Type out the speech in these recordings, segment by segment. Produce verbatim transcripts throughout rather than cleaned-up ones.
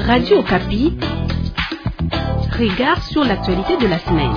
Radio Okapi, regard sur l'actualité de la semaine.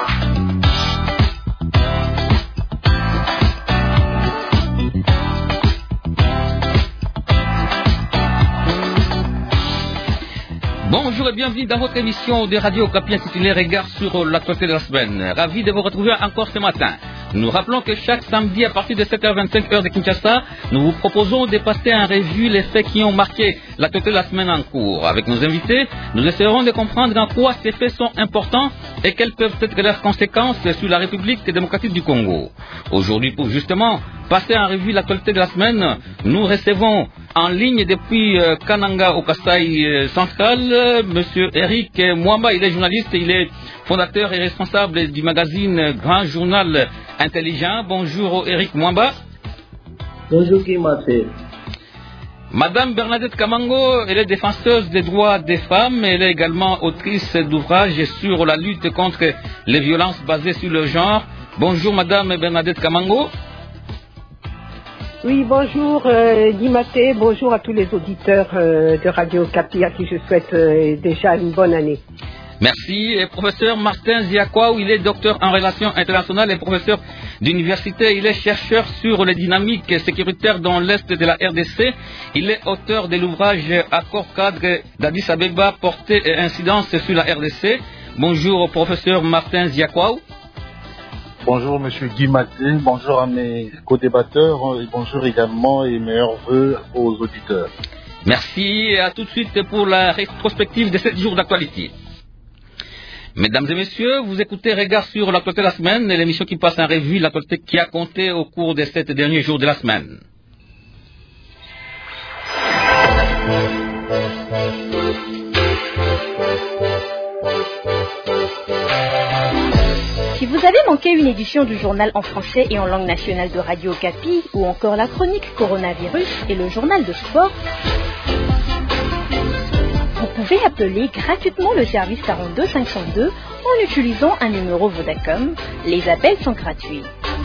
Bonjour et bienvenue dans votre émission de Radio Okapi intitulée Regard sur l'actualité de la semaine. Ravi de vous retrouver encore ce matin. Nous rappelons que chaque samedi à partir de sept heures vingt-cinq heure de Kinshasa, nous vous proposons de passer en revue les faits qui ont marqué l'actualité de la semaine en cours. Avec nos invités, nous essaierons de comprendre en quoi ces faits sont importants et quelles peuvent être leurs conséquences sur la République démocratique du Congo. Aujourd'hui, pour justement passer en revue l'actualité de la semaine, nous recevons en ligne depuis euh, Kananga au Kasaï euh, central, euh, Monsieur Eric Mwamba. Il est journaliste, il est fondateur et responsable du magazine Grand Journal Intelligent. Bonjour Eric Mwamba. Bonjour Guimaté. Madame Bernadette Kamango, elle est défenseuse des droits des femmes. Elle est également autrice d'ouvrages sur la lutte contre les violences basées sur le genre. Bonjour Madame Bernadette Kamango. Oui, bonjour euh, Guy Maté, bonjour à tous les auditeurs euh, de Radio Okapi à qui je souhaite euh, déjà une bonne année. Merci. Et professeur Martin Ziakwaou, il est docteur en relations internationales et professeur d'université. Il est chercheur sur les dynamiques sécuritaires dans l'Est de la R D C. Il est auteur de l'ouvrage Accord cadre d'Addis Abeba, portée et incidence sur la R D C. Bonjour professeur Martin Ziakwaou. Bonjour Monsieur Guy Maté, bonjour à mes co-débatteurs et bonjour également et meilleurs vœux aux auditeurs. Merci et à tout de suite pour la rétrospective de sept jours d'actualité. Mesdames et messieurs, vous écoutez Regard sur l'actualité de la semaine, l'émission qui passe en revue l'actualité qui a compté au cours des sept derniers jours de la semaine. Si vous avez manqué une édition du journal en français et en langue nationale de Radio Okapi, ou encore la chronique Coronavirus et le journal de sport, vous pouvez appeler gratuitement le service quarante-deux cinq cent deux en utilisant un numéro Vodacom. Les appels sont gratuits.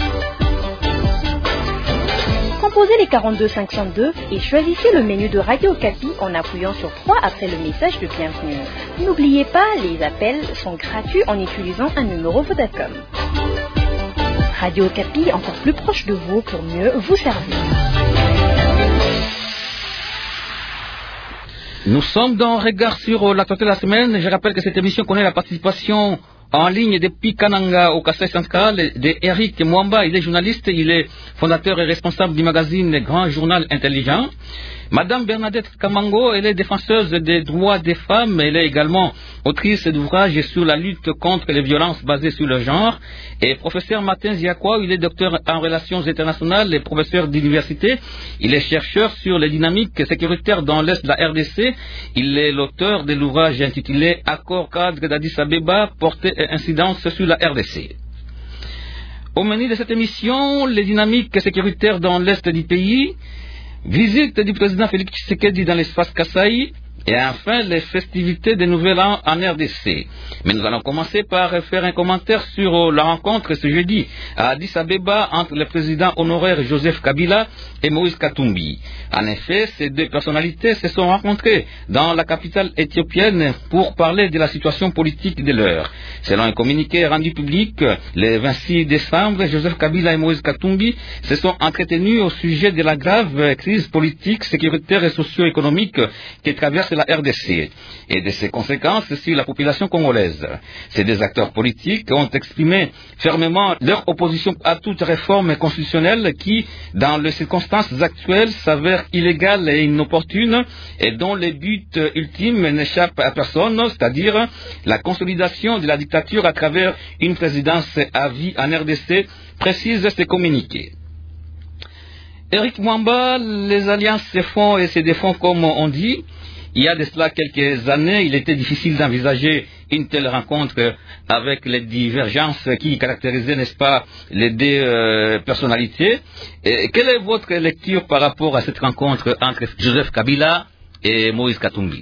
Composez les quarante-deux cinq cent deux et choisissez le menu de Radio Okapi en appuyant sur trois après le message de bienvenue. N'oubliez pas, les appels sont gratuits en utilisant un numéro Vodacom. Radio Okapi, encore plus proche de vous pour mieux vous servir. Nous sommes dans Regard sur l'actualité de la semaine. Je rappelle que cette émission connaît la participation en ligne depuis Kananga au Kasaï central de Eric Mwamba. Il est journaliste, il est fondateur et responsable du magazine Grand Journal Intelligent. Madame Bernadette Kamango, elle est défenseuse des droits des femmes. Elle est également autrice d'ouvrages sur la lutte contre les violences basées sur le genre. Et professeur Martin Ziakwaou, il est docteur en relations internationales et professeur d'université. Il est chercheur sur les dynamiques sécuritaires dans l'Est de la R D C. Il est l'auteur de l'ouvrage intitulé Accord cadre d'Addis Abeba, portée et incidence sur la R D C. Au menu de cette émission, les dynamiques sécuritaires dans l'Est du pays, visite du président Félix Tshisekedi dans l'espace Kasaï, et enfin les festivités de Nouvel An en R D C. Mais nous allons commencer par faire un commentaire sur la rencontre ce jeudi à Addis Abeba entre le président honoraire Joseph Kabila et Moïse Katumbi. En effet, ces deux personnalités se sont rencontrées dans la capitale éthiopienne pour parler de la situation politique de l'heure. Selon un communiqué rendu public le vingt-six décembre, Joseph Kabila et Moïse Katumbi se sont entretenus au sujet de la grave crise politique, sécuritaire et socio-économique qui traverse la R D C et de ses conséquences sur la population congolaise. Ces deux acteurs politiques ont exprimé fermement leur opposition à toute réforme constitutionnelle qui, dans les circonstances actuelles, s'avère illégale et inopportune et dont le but ultime n'échappe à personne, c'est-à-dire la consolidation de la dictature à travers une présidence à vie en R D C, précise ce communiqué. Eric Mwamba, les alliances se font et se défont comme on dit. Il y a de cela quelques années, il était difficile d'envisager une telle rencontre avec les divergences qui caractérisaient, n'est-ce pas, les deux euh, personnalités. Et quelle est votre lecture par rapport à cette rencontre entre Joseph Kabila et Moïse Katumbi?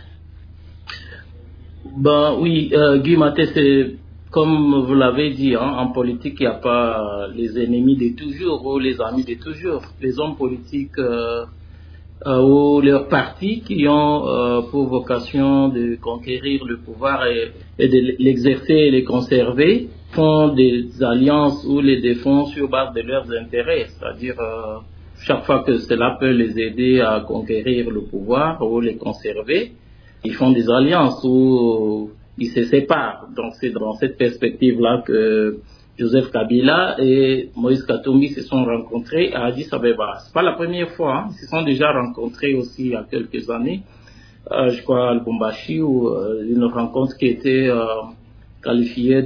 Ben oui, euh, Guy Maté, c'est comme vous l'avez dit, hein, en politique, il n'y a pas les ennemis de toujours ou les amis de toujours. Les hommes politiques euh, euh, ou leurs partis qui ont euh, pour vocation de conquérir le pouvoir et, et de l'exercer et les conserver, font des alliances ou les défendent sur base de leurs intérêts, c'est-à-dire euh, chaque fois que cela peut les aider à conquérir le pouvoir ou les conserver, ils font des alliances où ils se séparent. Donc c'est dans cette perspective-là que Joseph Kabila et Moïse Katumbi se sont rencontrés à Addis Abeba. C'est pas la première fois, hein. Ils se sont déjà rencontrés aussi il y a quelques années, euh, je crois à Lubumbashi, où euh, une rencontre qui était euh, qualifiée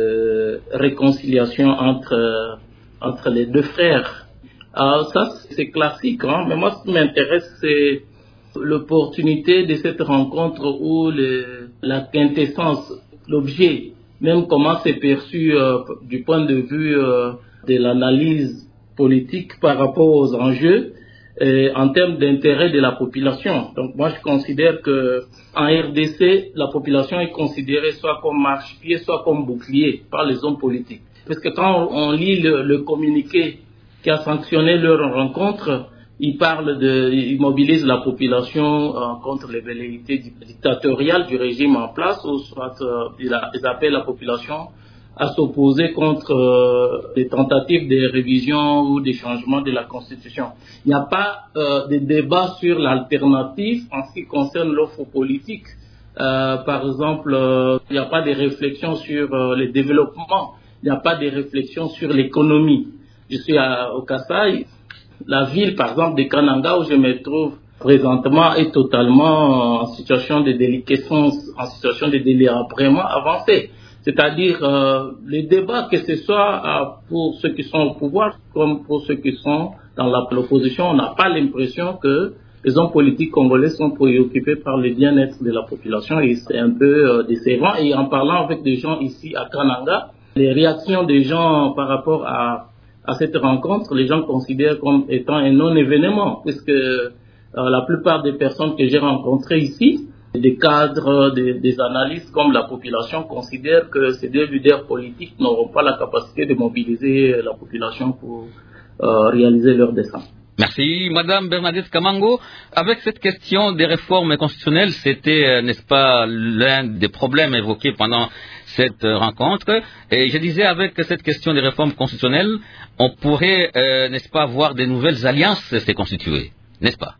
de réconciliation entre euh, entre les deux frères. Alors ça c'est classique, hein. Mais moi ce qui m'intéresse c'est l'opportunité de cette rencontre où le, la quintessence, l'objet, même comment c'est perçu euh, du point de vue euh, de l'analyse politique par rapport aux enjeux et en termes d'intérêt de la population. Donc moi je considère que en R D C, la population est considérée soit comme marchepied, soit comme bouclier par les hommes politiques. Parce que quand on lit le, le communiqué qui a sanctionné leur rencontre, il parle de, il mobilise la population euh, contre les velléités dictatoriales du régime en place, ou soit euh, il, a, il appelle la population à s'opposer contre euh, les tentatives de révision ou des changements de la Constitution. Il n'y a pas euh, de débat sur l'alternative en ce qui concerne l'offre politique. Euh, par exemple, euh, il n'y a pas de réflexion sur euh, le développement, il n'y a pas de réflexion sur l'économie. Je suis à, au Kasaï. La ville, par exemple, de Kananga, où je me trouve présentement, est totalement en situation de déliquescence, en situation de délabrement avancé. C'est-à-dire, euh, les débats, que ce soit euh, pour ceux qui sont au pouvoir, comme pour ceux qui sont dans l'opposition, on n'a pas l'impression que les hommes politiques congolais sont préoccupés par le bien-être de la population, et c'est un peu euh, décevant. Et en parlant avec des gens ici à Kananga, les réactions des gens par rapport à à cette rencontre, les gens considèrent comme étant un non-événement, puisque euh, la plupart des personnes que j'ai rencontrées ici, des cadres, des, des analystes comme la population, considèrent que ces deux leaders politiques n'auront pas la capacité de mobiliser la population pour euh, réaliser leur dessein. Merci, Madame Bernadette Kamango. Avec cette question des réformes constitutionnelles, c'était, euh, n'est-ce pas, l'un des problèmes évoqués pendant cette euh, rencontre. Et je disais, avec cette question des réformes constitutionnelles, on pourrait, euh, n'est-ce pas, voir de nouvelles alliances se constituer, n'est-ce pas?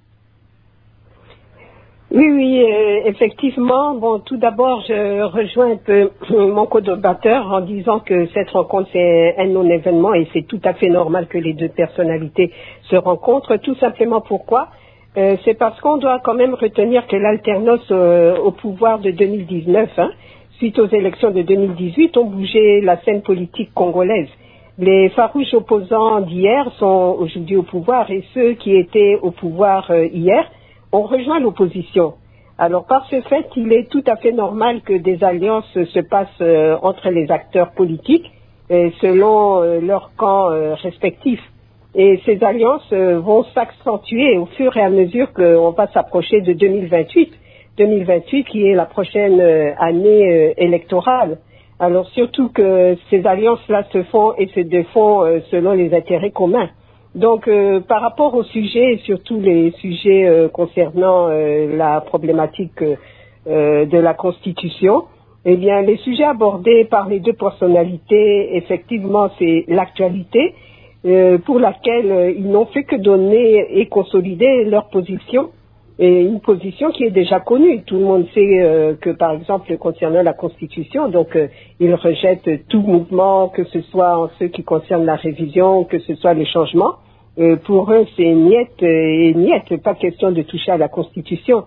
Oui, oui, euh, effectivement. Bon, tout d'abord, je rejoins un peu mon co-débatteur en disant que cette rencontre, c'est un non-événement et c'est tout à fait normal que les deux personnalités se rencontrent. Tout simplement pourquoi euh, c'est parce qu'on doit quand même retenir que l'alternance euh, au pouvoir de deux mille dix-neuf, hein, suite aux élections de deux mille dix-huit, ont bougé la scène politique congolaise. Les farouches opposants d'hier sont aujourd'hui au pouvoir et ceux qui étaient au pouvoir euh, hier ont rejoint l'opposition. Alors par ce fait, il est tout à fait normal que des alliances se passent euh, entre les acteurs politiques euh, selon euh, leurs camps euh, respectifs. Et ces alliances euh, vont s'accentuer au fur et à mesure qu'on va s'approcher de deux mille vingt-huit. deux mille vingt-huit qui est la prochaine euh, année euh, électorale. Alors surtout que ces alliances-là se font et se défont euh, selon les intérêts communs. Donc, euh, par rapport aux sujets, surtout les sujets euh, concernant euh, la problématique euh, de la Constitution, eh bien, les sujets abordés par les deux personnalités, effectivement, c'est l'actualité, euh, pour laquelle euh, ils n'ont fait que donner et consolider leur position, et une position qui est déjà connue. Tout le monde sait euh, que, par exemple, concernant la Constitution, donc euh, ils rejettent tout mouvement, que ce soit en ce qui concerne la révision, que ce soit les changements. Euh, pour eux, c'est niette et niette, pas question de toucher à la Constitution.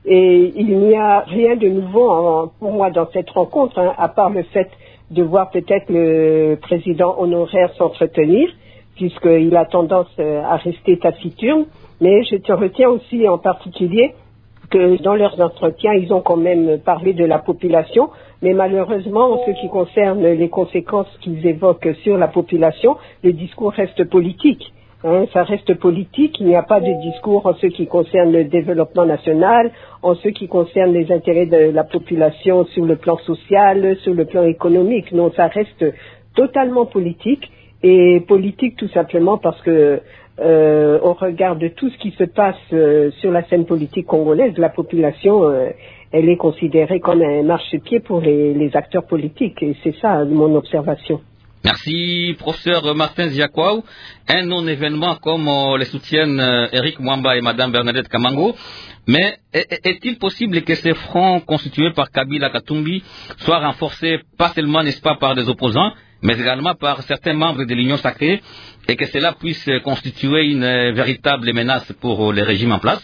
Et il n'y a rien de nouveau en, pour moi dans cette rencontre, hein, à part le fait de voir peut-être le président honoraire s'entretenir, puisqu'il a tendance à rester taciturne. Mais je te retiens aussi en particulier que dans leurs entretiens, ils ont quand même parlé de la population, mais malheureusement, en ce qui concerne les conséquences qu'ils évoquent sur la population, le discours reste politique. Hein, ça reste politique, il n'y a pas de discours en ce qui concerne le développement national, en ce qui concerne les intérêts de la population sur le plan social, sur le plan économique. Non, ça reste totalement politique, et politique tout simplement parce que euh, au regard de tout ce qui se passe euh, sur la scène politique congolaise, la population, euh, elle est considérée comme un marchepied pour les, les acteurs politiques. Et c'est ça mon observation. Merci, professeur Martin Ziakwaou. Un non-événement comme euh, les soutiennent euh, Eric Mwamba et Madame Bernadette Kamango. Mais est-il possible que ces fronts constitués par Kabila Katumbi soient renforcés pas seulement, n'est-ce pas, par des opposants, mais également par certains membres de l'Union sacrée, et que cela puisse constituer une euh, véritable menace pour euh, les régimes en place?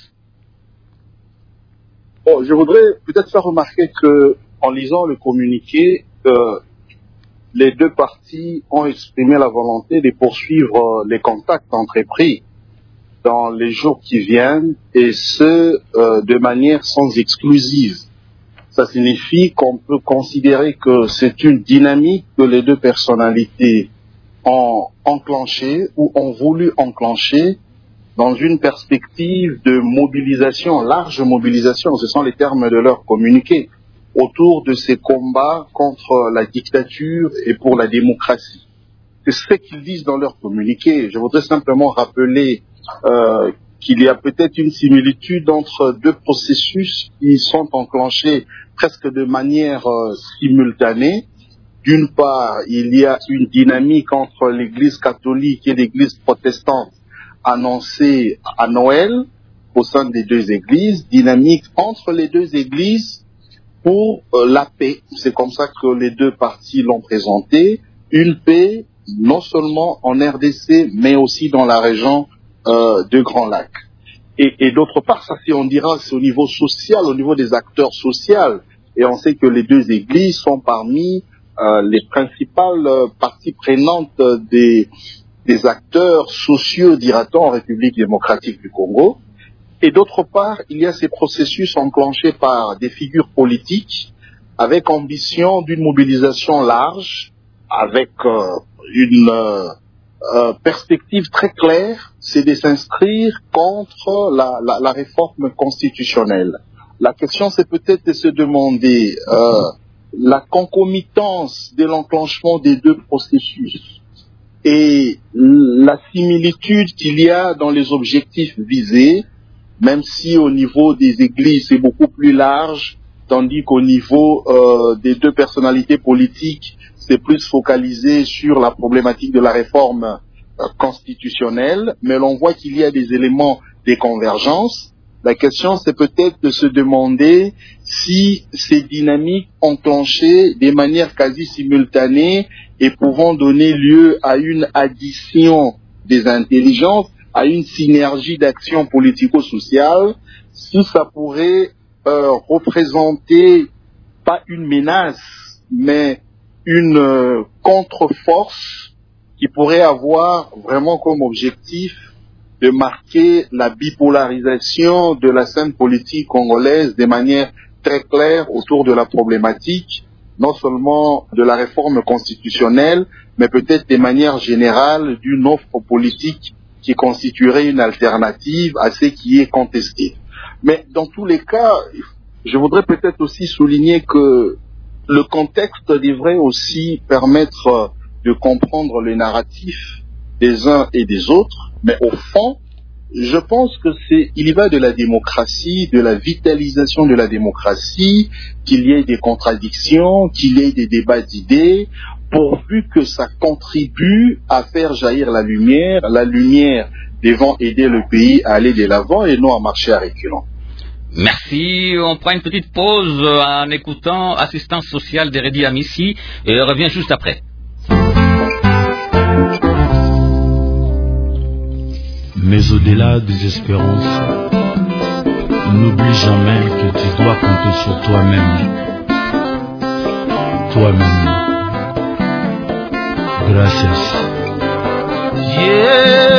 Bon, je voudrais peut-être faire remarquer que, en lisant le communiqué, euh, les deux parties ont exprimé la volonté de poursuivre euh, les contacts entrepris dans les jours qui viennent, et ce, euh, de manière sans exclusive. Ça signifie qu'on peut considérer que c'est une dynamique que les deux personnalités ont enclenchée ou ont voulu enclencher dans une perspective de mobilisation, large mobilisation, ce sont les termes de leur communiqué, autour de ces combats contre la dictature et pour la démocratie. C'est ce qu'ils disent dans leur communiqué. Je voudrais simplement rappeler euh, qu'il y a peut-être une similitude entre deux processus qui sont enclenchés presque de manière euh, simultanée. D'une part, il y a une dynamique entre l'Église catholique et l'Église protestante annoncée à Noël au sein des deux églises, dynamique entre les deux églises pour euh, la paix. C'est comme ça que les deux parties l'ont présenté. Une paix non seulement en R D C, mais aussi dans la région euh, de Grand Lac. Et, et d'autre part, ça si on dira, c'est au niveau social, au niveau des acteurs sociaux. Et on sait que les deux églises sont parmi euh, les principales euh, parties prenantes euh, des, des acteurs sociaux, dira-t-on, en République démocratique du Congo. Et d'autre part, il y a ces processus enclenchés par des figures politiques avec ambition d'une mobilisation large, avec euh, une euh, euh, perspective très claire, c'est de s'inscrire contre la, la, la réforme constitutionnelle. La question, c'est peut-être de se demander euh, la concomitance de l'enclenchement des deux processus et la similitude qu'il y a dans les objectifs visés, même si au niveau des églises c'est beaucoup plus large, tandis qu'au niveau euh, des deux personnalités politiques, c'est plus focalisé sur la problématique de la réforme euh, constitutionnelle, mais l'on voit qu'il y a des éléments de convergence. La question, c'est peut-être de se demander si ces dynamiques enclenchées de manière quasi simultanée et pouvant donner lieu à une addition des intelligences, à une synergie d'action politico-sociale, si ça pourrait euh, représenter pas une menace, mais une euh, contre-force qui pourrait avoir vraiment comme objectif de marquer la bipolarisation de la scène politique congolaise de manière très claire autour de la problématique, non seulement de la réforme constitutionnelle, mais peut-être de manière générale d'une offre politique qui constituerait une alternative à ce qui est contesté. Mais dans tous les cas, je voudrais peut-être aussi souligner que le contexte devrait aussi permettre de comprendre le narratif des uns et des autres, mais au fond, je pense que c'est, il y va de la démocratie, de la vitalisation de la démocratie, qu'il y ait des contradictions, qu'il y ait des débats d'idées, pourvu que ça contribue à faire jaillir la lumière, la lumière devant aider le pays à aller de l'avant et non à marcher à reculons. Merci. On prend une petite pause en écoutant Assistance sociale de Redi Amissi et on revient juste après. Mais au-delà des espérances, n'oublie jamais que tu dois compter sur toi-même. Toi-même. Gracias. Yeah,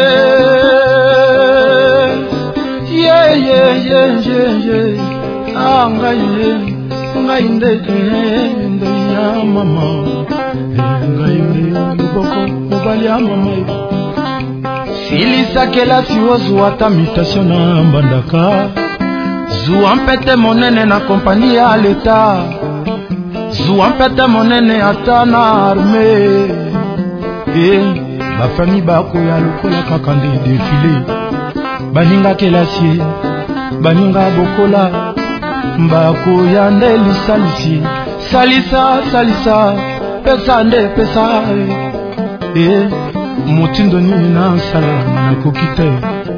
yeah, yeah, yeah, yeah, yeah. Ah, ngai, ngai ndete, ngai mama, ngai nduboko, mobali mama. Silisakela siwozwa tamitation na mbandaka, zuwa mpete monene na kompani ya leta, zuwa mpete monene ata na arme. Eh, ba famille ba ko ya lokola kakande défilé baninga kelasi baninga bokola ba ko ya ndeli salisi salisa salisa pesa nde pesa eh mutindo nini na sala na kokite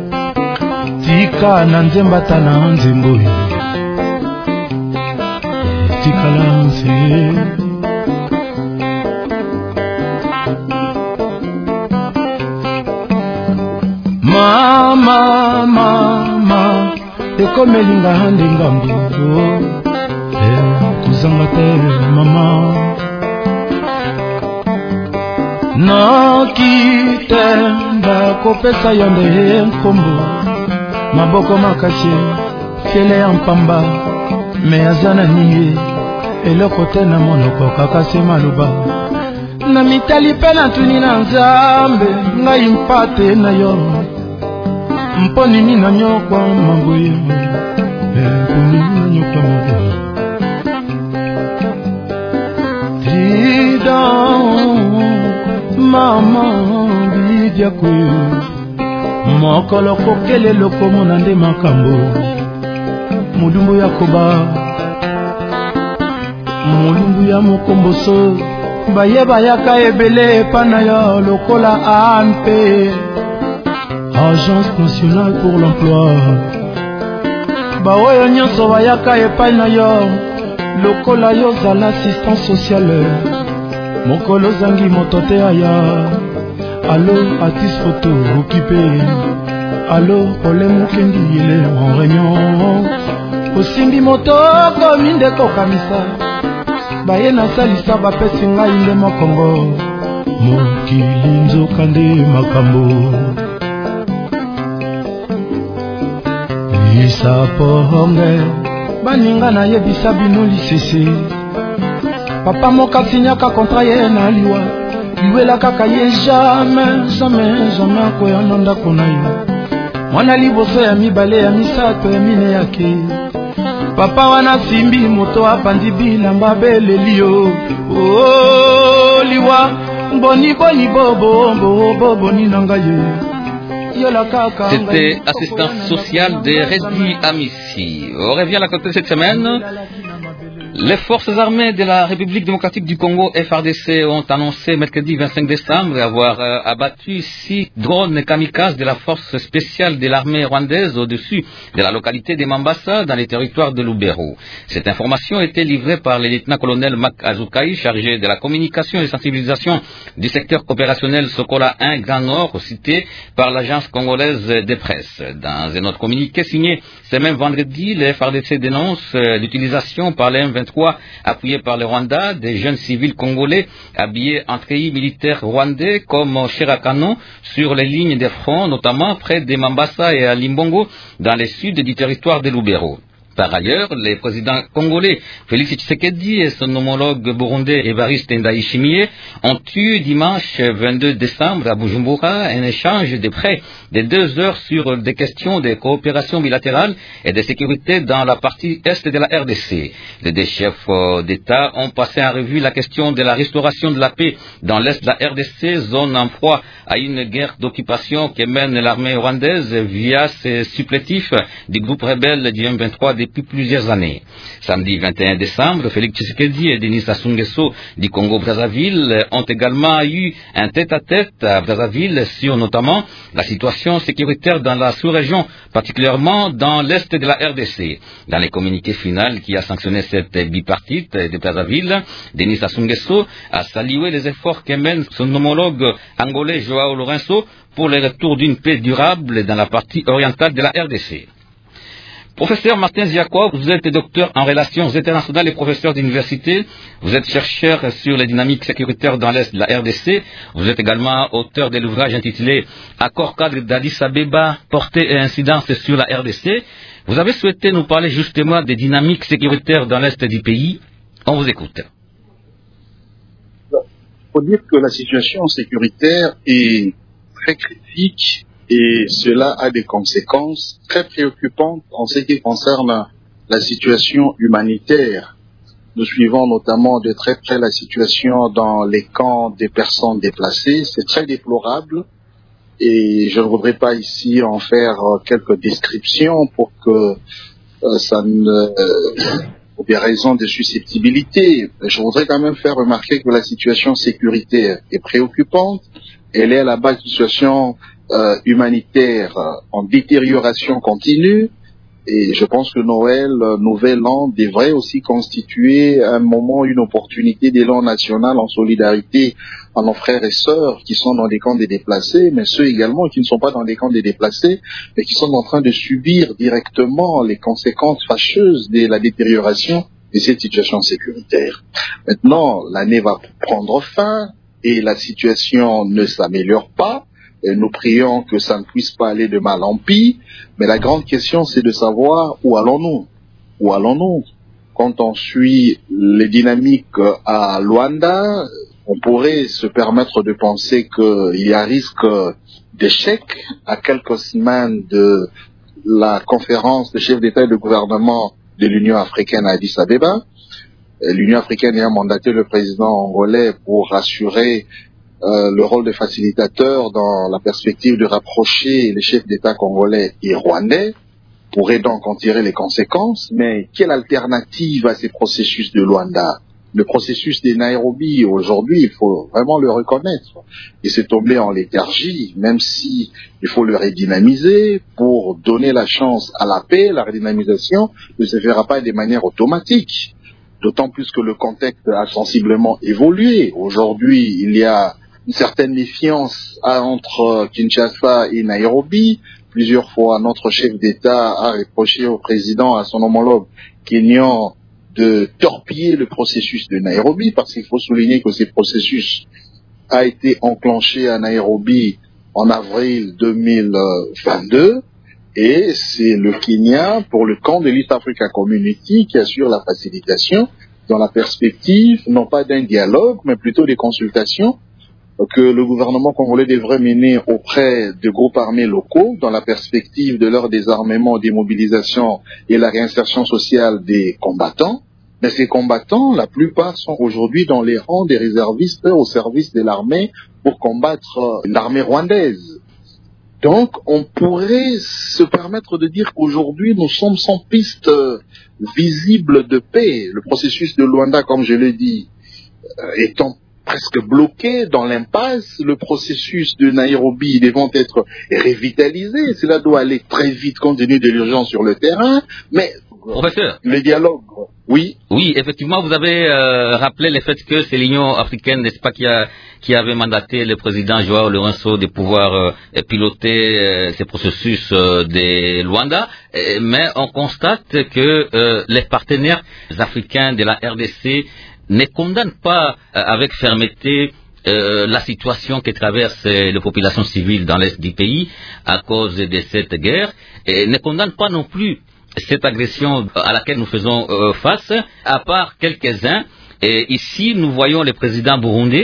tika na nzembata na nzembo tika lanse mama mama ekomelinga hande ngambo eh kuzanga te mama nokite ndakopesa yo nde nkombo maboko makasi fiele ya mpamba me aza na nini eloko te na monoko kaka se maloba na mitali mpe na tuni na nzambe ngai mpate na yo mpo nini na nyokwa mangoye mpo nini na nyokwa mangoye mama bidia kwe mokolo kokele lokomo na nde makambo mulumbu ya koba mulumbu ya mokomboso bayeba yaka ebele epa na yo lokola A N P Agence nationale pour l'emploi baoyo nyonso bayaka epai na yo lokola yo zala assistance sociale mokolo zangi moto te aya allo artiste photo occupé allo problème okendi yele en réunion osimbi moto komi nde kokamisa baye nasalisa bapesi ngai nde mokongo mokili nzoka nde makambo isaponge baninga nayebisa bino lisese papa mokasi nyaka kontra ye na liwa liwela kaka ye jamais jamais jamais koya na ndako na yo mwana liboso ya mibale ya misato ya mine yake papa wana simbi moto apandi bilamba beleli yo oh liwa boni boni bobo bobo bobo ni nanga ye. C'était assistance sociale de Redi Amissi. On revient à la côté de cette semaine. Les forces armées de la République démocratique du Congo, F R D C, ont annoncé mercredi vingt-cinq décembre avoir euh, abattu six drones kamikazes de la force spéciale de l'armée rwandaise au-dessus de la localité de Mambasa, dans les territoires de Lubero. Cette information a été livrée par le lieutenant-colonel Mak Azukai, chargé de la communication et sensibilisation du secteur opérationnel Sokola un Grand Nord, cité par l'agence congolaise de presse. Dans un autre communiqué signé ce même vendredi, le F R D C dénonce euh, l'utilisation par les M vingt-trois, appuyé par le Rwanda, des jeunes civils congolais habillés en treillis militaires rwandais comme Cherakano sur les lignes de front, notamment près de Mambasa et à Limbongo, dans le sud du territoire de Lubero. Par ailleurs, les présidents congolais Félix Tshisekedi et son homologue burundais Évariste Ndayishimiye ont eu dimanche vingt-deux décembre à Bujumbura un échange de près de deux heures sur des questions de coopération bilatérale et de sécurité dans la partie est de la R D C. Les deux chefs d'État ont passé en revue la question de la restauration de la paix dans l'est de la R D C, zone en proie à une guerre d'occupation que mène l'armée rwandaise via ses supplétifs du groupe rebelle du M vingt-trois depuis plusieurs années. Samedi vingt et un décembre, Félix Tshisekedi et Denis Sassou Nguesso du Congo-Brazzaville ont également eu un tête-à-tête à Brazzaville sur notamment la situation sécuritaire dans la sous-région, particulièrement dans l'est de la R D C. Dans les communiqués finaux qui a sanctionné cette bipartite de Brazzaville, Denis Sassou Nguesso a salué les efforts que mène son homologue angolais Joao Lourenço pour le retour d'une paix durable dans la partie orientale de la R D C. Professeur Martin Ziakwa, vous êtes docteur en relations internationales et professeur d'université. Vous êtes chercheur sur les dynamiques sécuritaires dans l'Est de la R D C. Vous êtes également auteur de l'ouvrage intitulé Accord cadre d'Addis Abeba, portée et incidence sur la R D C. Vous avez souhaité nous parler justement des dynamiques sécuritaires dans l'Est du pays. On vous écoute. Il faut dire que la situation sécuritaire est très critique. Et cela a des conséquences très préoccupantes en ce qui concerne la situation humanitaire Nous suivons notamment de très près la situation dans les camps des personnes déplacées. C'est très déplorable et je ne voudrais pas ici en faire quelques descriptions pour que euh, ça ne... Euh, pour des raisons de susceptibilité. Je voudrais quand même faire remarquer que la situation sécuritaire est préoccupante. Elle est à la base d'une situation euh, humanitaire euh, en détérioration continue. Et je pense que Noël, euh, Nouvel An, devrait aussi constituer un moment, une opportunité d'élan national en solidarité à nos frères et sœurs qui sont dans des camps des déplacés, mais ceux également qui ne sont pas dans des camps des déplacés, mais qui sont en train de subir directement les conséquences fâcheuses de la détérioration de cette situation sécuritaire. Maintenant, l'année va prendre fin et la situation ne s'améliore pas. Et nous prions que ça ne puisse pas aller de mal en pis, mais la grande question c'est de savoir où allons-nous. Où allons-nous? Quand on suit les dynamiques à Luanda, on pourrait se permettre de penser qu'il y a risque d'échec à quelques semaines de la conférence des chefs d'État et de gouvernement de l'Union africaine à Addis Abeba. L'Union africaine ayant mandaté le président angolais pour assurer Euh, le rôle de facilitateur dans la perspective de rapprocher les chefs d'État congolais et rwandais, pourrait donc en tirer les conséquences. Mais quelle alternative à ces processus de Luanda? Le processus de Nairobi, aujourd'hui, il faut vraiment le reconnaître. Il s'est tombé en léthargie, même si il faut le redynamiser pour donner la chance à la paix. La redynamisation ne se fera pas de manière automatique. D'autant plus que le contexte a sensiblement évolué. Aujourd'hui, il y a une certaine méfiance entre Kinshasa et Nairobi. Plusieurs fois, notre chef d'État a reproché au président, à son homologue kenyan, de torpiller le processus de Nairobi, parce qu'il faut souligner que ce processus a été enclenché à Nairobi en avril deux mille vingt-deux, et c'est le Kenya, pour le camp de l'East Africa Community, qui assure la facilitation dans la perspective, non pas d'un dialogue, mais plutôt des consultations que le gouvernement congolais devrait mener auprès de groupes armés locaux dans la perspective de leur désarmement, démobilisation et la réinsertion sociale des combattants. Mais ces combattants, la plupart sont aujourd'hui dans les rangs des réservistes au service de l'armée pour combattre l'armée rwandaise. Donc, on pourrait se permettre de dire qu'aujourd'hui, nous sommes sans piste visible de paix. Le processus de Luanda, comme je l'ai dit, étant presque bloqué dans l'impasse, le processus de Nairobi devant être revitalisé. Cela doit aller très vite compte tenu de l'urgence sur le terrain, mais Professeur, le dialogue, oui. Oui, effectivement, vous avez euh, rappelé le fait que c'est l'Union africaine, n'est-ce pas, qui, a, qui avait mandaté le président Joao Lourenço de pouvoir euh, piloter euh, ces processus euh, de Luanda, euh, mais on constate que euh, les partenaires africains de la R D C ne condamne pas euh, avec fermeté euh, la situation que traversent euh, les populations civiles dans l'est du pays à cause de cette guerre, et ne condamne pas non plus cette agression à laquelle nous faisons euh, face, à part quelques-uns. Et ici, nous voyons le président burundais,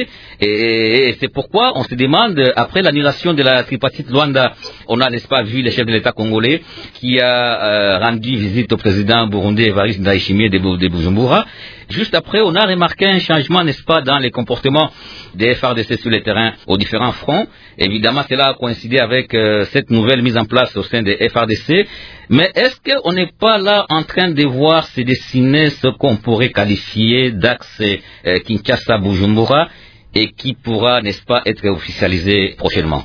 et, et c'est pourquoi on se demande, après l'annulation de la tripartite Luanda, on a, n'est-ce pas, vu le chef de l'État congolais qui a euh, rendu visite au président burundais Evariste Ndayishimiye de, de Bujumbura. Juste après, on a remarqué un changement, n'est-ce pas, dans les comportements des F R D C sur le terrain aux différents fronts. Évidemment, cela a coïncidé avec euh, cette nouvelle mise en place au sein des F R D C. Mais est-ce qu'on n'est pas là en train de voir se dessiner ce qu'on pourrait qualifier d'axe euh, Kinshasa-Bujumbura et qui pourra, n'est-ce pas, être officialisé prochainement?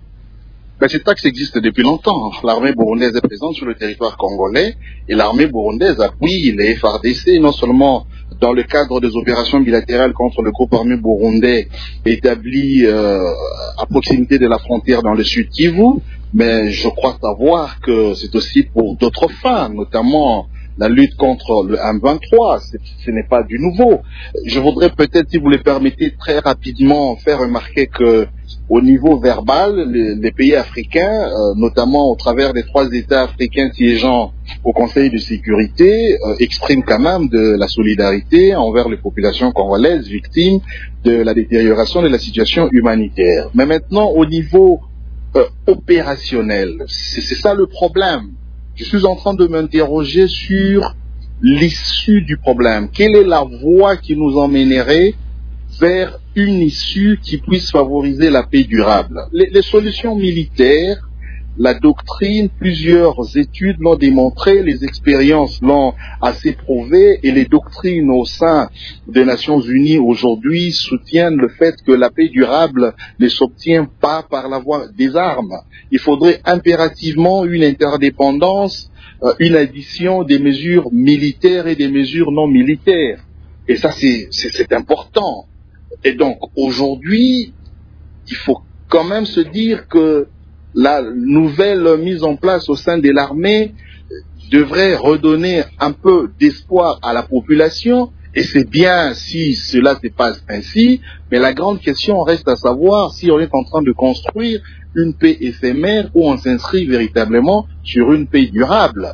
Ben, cet axe existe depuis longtemps. L'armée burundaise est présente sur le territoire congolais et l'armée burundaise appuie les F R D C non seulement dans le cadre des opérations bilatérales contre le groupe armé burundais établi euh, à proximité de la frontière dans le sud Kivu, mais je crois savoir que c'est aussi pour d'autres fins, notamment la lutte contre le M vingt-trois. Ce n'est pas du nouveau. Je voudrais peut-être, si vous le permettez, très rapidement faire remarquer que au niveau verbal, les, les pays africains, euh, notamment au travers des trois États africains siégeant au Conseil de sécurité, euh, expriment quand même de la solidarité envers les populations congolaises victimes de la détérioration de la situation humanitaire. Mais maintenant, au niveau euh, opérationnel, c'est ça le problème. Je suis en train de m'interroger sur l'issue du problème? Quelle est la voie qui nous emmènerait vers une issue qui puisse favoriser la paix durable? Les, les solutions militaires, la doctrine, plusieurs études l'ont démontré, les expériences l'ont assez prouvé, et les doctrines au sein des Nations Unies aujourd'hui soutiennent le fait que la paix durable ne s'obtient pas par la voie des armes. Il faudrait impérativement une interdépendance, euh, une addition des mesures militaires et des mesures non militaires. Et ça, c'est, c'est, c'est important. Et donc, aujourd'hui, il faut quand même se dire que la nouvelle mise en place au sein de l'armée devrait redonner un peu d'espoir à la population, et c'est bien si cela se passe ainsi, mais la grande question reste à savoir si on est en train de construire une paix éphémère ou on s'inscrit véritablement sur une paix durable.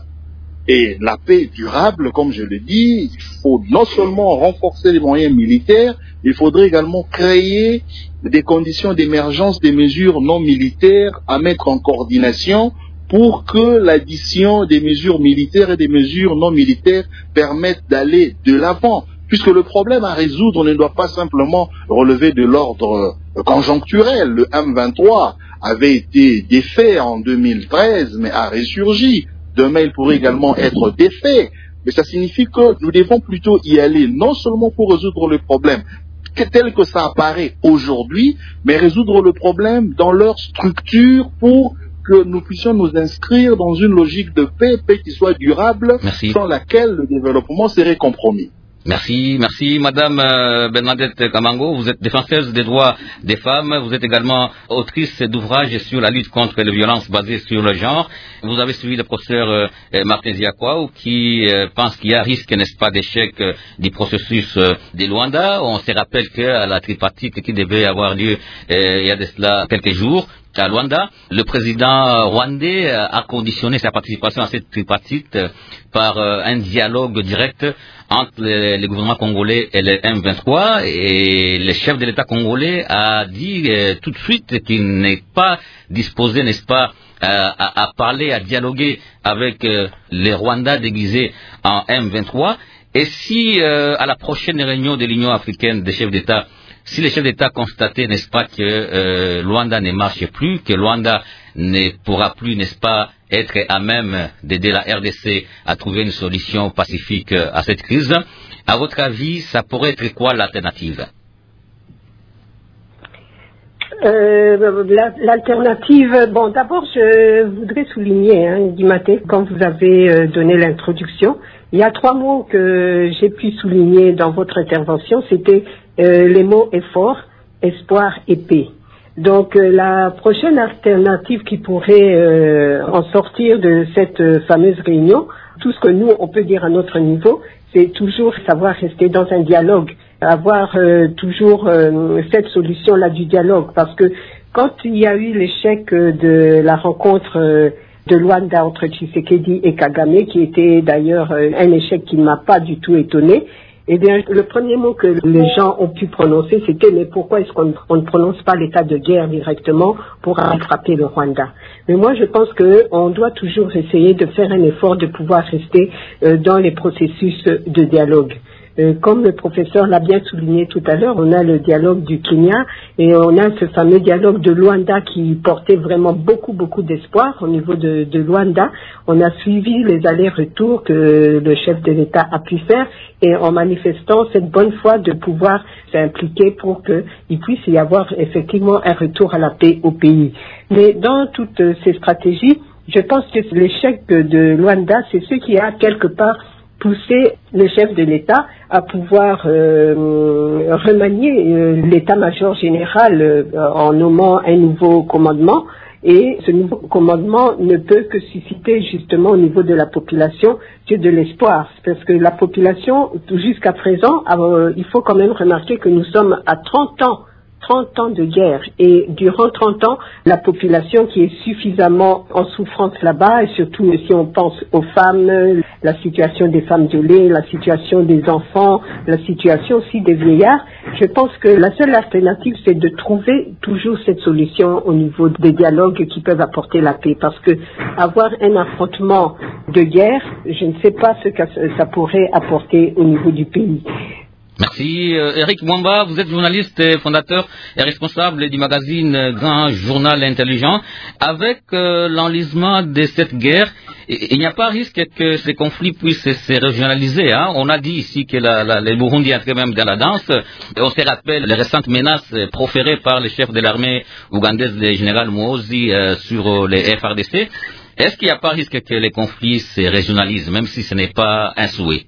Et la paix durable, comme je le dis, il faut non seulement renforcer les moyens militaires, il faudrait également créer des conditions d'émergence des mesures non militaires à mettre en coordination pour que l'addition des mesures militaires et des mesures non militaires permette d'aller de l'avant. Puisque le problème à résoudre ne doit pas simplement relever de l'ordre conjoncturel. Le M vingt-trois avait été défait en deux mille treize, mais a ressurgi. Demain, il pourrait également être défait. Mais ça signifie que nous devons plutôt y aller, non seulement pour résoudre le problème tel que ça apparaît aujourd'hui, mais résoudre le problème dans leur structure pour que nous puissions nous inscrire dans une logique de paix, paix qui soit durable, Merci. Sans laquelle le développement serait compromis. Merci, merci Madame euh, Bernadette Kamango, vous êtes défenseuse des droits des femmes, vous êtes également autrice d'ouvrages sur la lutte contre les violences basées sur le genre. Vous avez suivi le professeur euh, Martin Ziakwa qui euh, pense qu'il y a risque, n'est-ce pas, d'échec euh, du processus euh, de Luanda. On se rappelle qu'à la tripartite qui devait avoir lieu euh, il y a de cela quelques jours, à Luanda, le président rwandais a conditionné sa participation à cette tripartite par un dialogue direct entre le gouvernement congolais et le M vingt-trois, et le chef de l'État congolais a dit tout de suite qu'il n'est pas disposé, n'est-ce pas, à, à parler, à dialoguer avec les Rwandais déguisés en M vingt-trois. Et si euh, à la prochaine réunion de l'Union africaine des chefs d'État, si les chefs d'État constataient, n'est-ce pas, que euh, Luanda ne marche plus, que Luanda ne pourra plus, n'est-ce pas, être à même d'aider la R D C à trouver une solution pacifique à cette crise, à votre avis, ça pourrait être quoi l'alternative? Euh, la, l'alternative, bon, d'abord, je voudrais souligner, hein, Guimaté, quand vous avez euh, donné l'introduction, il y a trois mots que j'ai pu souligner dans votre intervention, c'était euh, les mots effort, espoir et paix. Donc, euh, la prochaine alternative qui pourrait euh, en sortir de cette euh, fameuse réunion, tout ce que nous, on peut dire à notre niveau, c'est toujours savoir rester dans un dialogue, avoir euh, toujours euh, cette solution-là du dialogue, parce que quand il y a eu l'échec euh, de la rencontre euh, de Luanda entre Tshisekedi et Kagame, qui était d'ailleurs euh, un échec qui ne m'a pas du tout étonné, eh bien, le premier mot que les gens ont pu prononcer, c'était « mais pourquoi est-ce qu'on on ne prononce pas l'état de guerre directement pour frapper le Rwanda ?» Mais moi, je pense qu'on doit toujours essayer de faire un effort de pouvoir rester euh, dans les processus de dialogue. Euh, comme le professeur l'a bien souligné tout à l'heure, on a le dialogue du Kenya et on a ce fameux dialogue de Luanda qui portait vraiment beaucoup, beaucoup d'espoir au niveau de, de Luanda. On a suivi les allers-retours que le chef de l'État a pu faire et en manifestant cette bonne foi de pouvoir s'impliquer pour qu'il puisse y avoir effectivement un retour à la paix au pays. Mais dans toutes ces stratégies, je pense que l'échec de Luanda, c'est ce qui a quelque part pousser le chef de l'État à pouvoir euh, remanier euh, l'état-major général euh, en nommant un nouveau commandement. Et ce nouveau commandement ne peut que susciter justement au niveau de la population que de l'espoir. Parce que la population, jusqu'à présent, euh, il faut quand même remarquer que nous sommes à trente ans trente ans de guerre. Et durant trente ans, la population qui est suffisamment en souffrance là-bas, et surtout si on pense aux femmes, la situation des femmes violées, la situation des enfants, la situation aussi des vieillards, je pense que la seule alternative, c'est de trouver toujours cette solution au niveau des dialogues qui peuvent apporter la paix. Parce que avoir un affrontement de guerre, je ne sais pas ce que ça pourrait apporter au niveau du pays. Merci. Euh, Eric Mwamba, vous êtes journaliste, et fondateur et responsable du magazine euh, Grand Journal Intelligent. Avec euh, l'enlisement de cette guerre, il n'y a pas risque que ces conflits puissent se régionaliser. Hein? On a dit ici que la, la, les Burundis entraient même dans la danse. On se rappelle les récentes menaces proférées par le chef de l'armée ougandaise, le général Muhoozi, euh, sur euh, les F R D C. Est-ce qu'il n'y a pas risque que les conflits se régionalisent, même si ce n'est pas un souhait?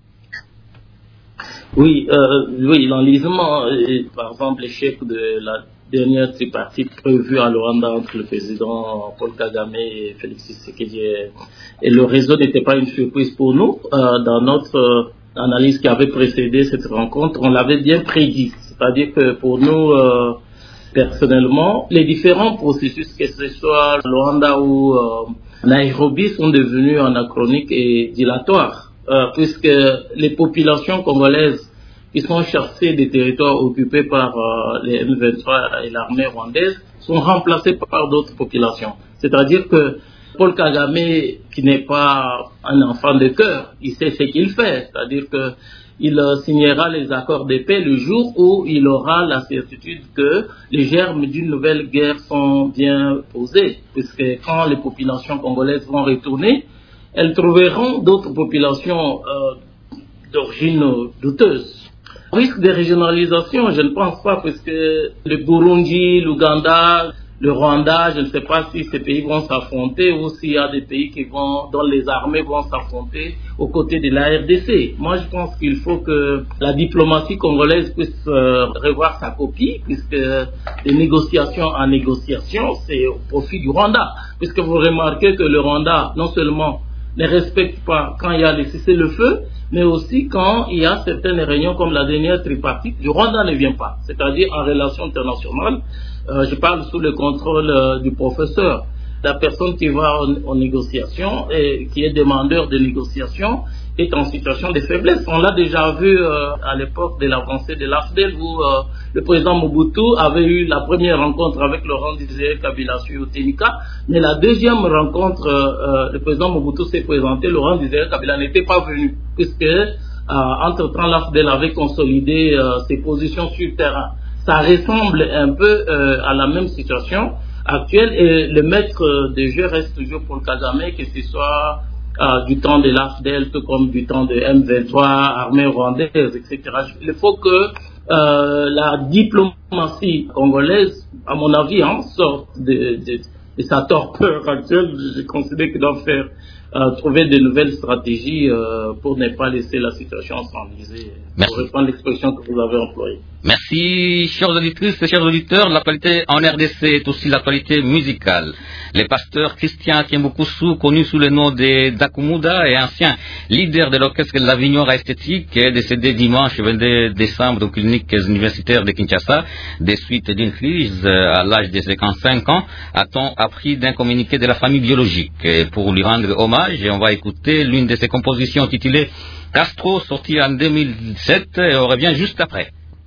Oui, euh, oui, l'enlisement, euh, par exemple, l'échec de la dernière tripartite prévue à Luanda entre le président Paul Kagame et Félix Tshisekedi, et le réseau n'était pas une surprise pour nous. Euh, dans notre euh, analyse qui avait précédé cette rencontre, on l'avait bien prédit. C'est-à-dire que pour nous, euh, personnellement, les différents processus, que ce soit Luanda ou euh, Nairobi, sont devenus anachroniques et dilatoires. Euh, puisque les populations congolaises qui sont chassées des territoires occupés par euh, les M vingt-trois et l'armée rwandaise sont remplacées par d'autres populations. C'est-à-dire que Paul Kagame, qui n'est pas un enfant de cœur, il sait ce qu'il fait. C'est-à-dire qu'il euh, signera les accords de paix le jour où il aura la certitude que les germes d'une nouvelle guerre sont bien posés. Puisque quand les populations congolaises vont retourner, elles trouveront d'autres populations euh, d'origine douteuse. Risque de régionalisation, je ne pense pas, puisque le Burundi, l'Ouganda, le Rwanda, je ne sais pas si ces pays vont s'affronter ou s'il y a des pays qui vont, dont les armées vont s'affronter aux côtés de la R D C. Moi, je pense qu'il faut que la diplomatie congolaise puisse euh, revoir sa copie, puisque les négociations en négociation, c'est au profit du Rwanda. Puisque vous remarquez que le Rwanda, non seulement ne respecte pas quand il y a les cessez-le-feu, mais aussi quand il y a certaines réunions comme la dernière tripartite, le Rwanda ne vient pas. C'est-à-dire en relation internationale, euh, je parle sous le contrôle euh, du professeur. La personne qui va en, en négociation et qui est demandeur de négociation est en situation de faiblesse. On l'a déjà vu euh, à l'époque de l'avancée de l'A F D E L où euh, le président Mobutu avait eu la première rencontre avec Laurent Désiré Kabila sur Ténika, mais la deuxième rencontre, euh, le président Mobutu s'est présenté, Laurent Désiré Kabila n'était pas venu, puisque euh, entre-temps l'A F D E L avait consolidé euh, ses positions sur le terrain. Ça ressemble un peu euh, à la même situation actuelle, et le maître de jeu reste toujours pour le Kagame, que ce soit Euh, du temps de l'A F D E L, tout comme du temps de M vingt-trois, armée rwandaise, et cetera. Il faut que euh, la diplomatie congolaise, à mon avis, hein, sorte de, de, de sa torpeur actuelle. Je considère qu'il doit faire euh, trouver de nouvelles stratégies euh, pour ne pas laisser la situation s'enliser. Pour reprendre l'expression que vous avez employée. Merci, chers auditrices et chers auditeurs. L'actualité en R D C est aussi l'actualité musicale. Le pasteur Christian Kiembukusu, connu sous le nom de Dakumuda et ancien leader de l'orchestre de l'Avignon Esthétique, est décédé dimanche vingt-deux décembre aux cliniques universitaires de Kinshasa des suites d'une crise à l'âge de cinquante-cinq ans, a-t-on appris d'un communiqué de la famille biologique. Et pour lui rendre hommage, on va écouter l'une de ses compositions titulée Castro, sortie en deux mille sept, et on revient juste après.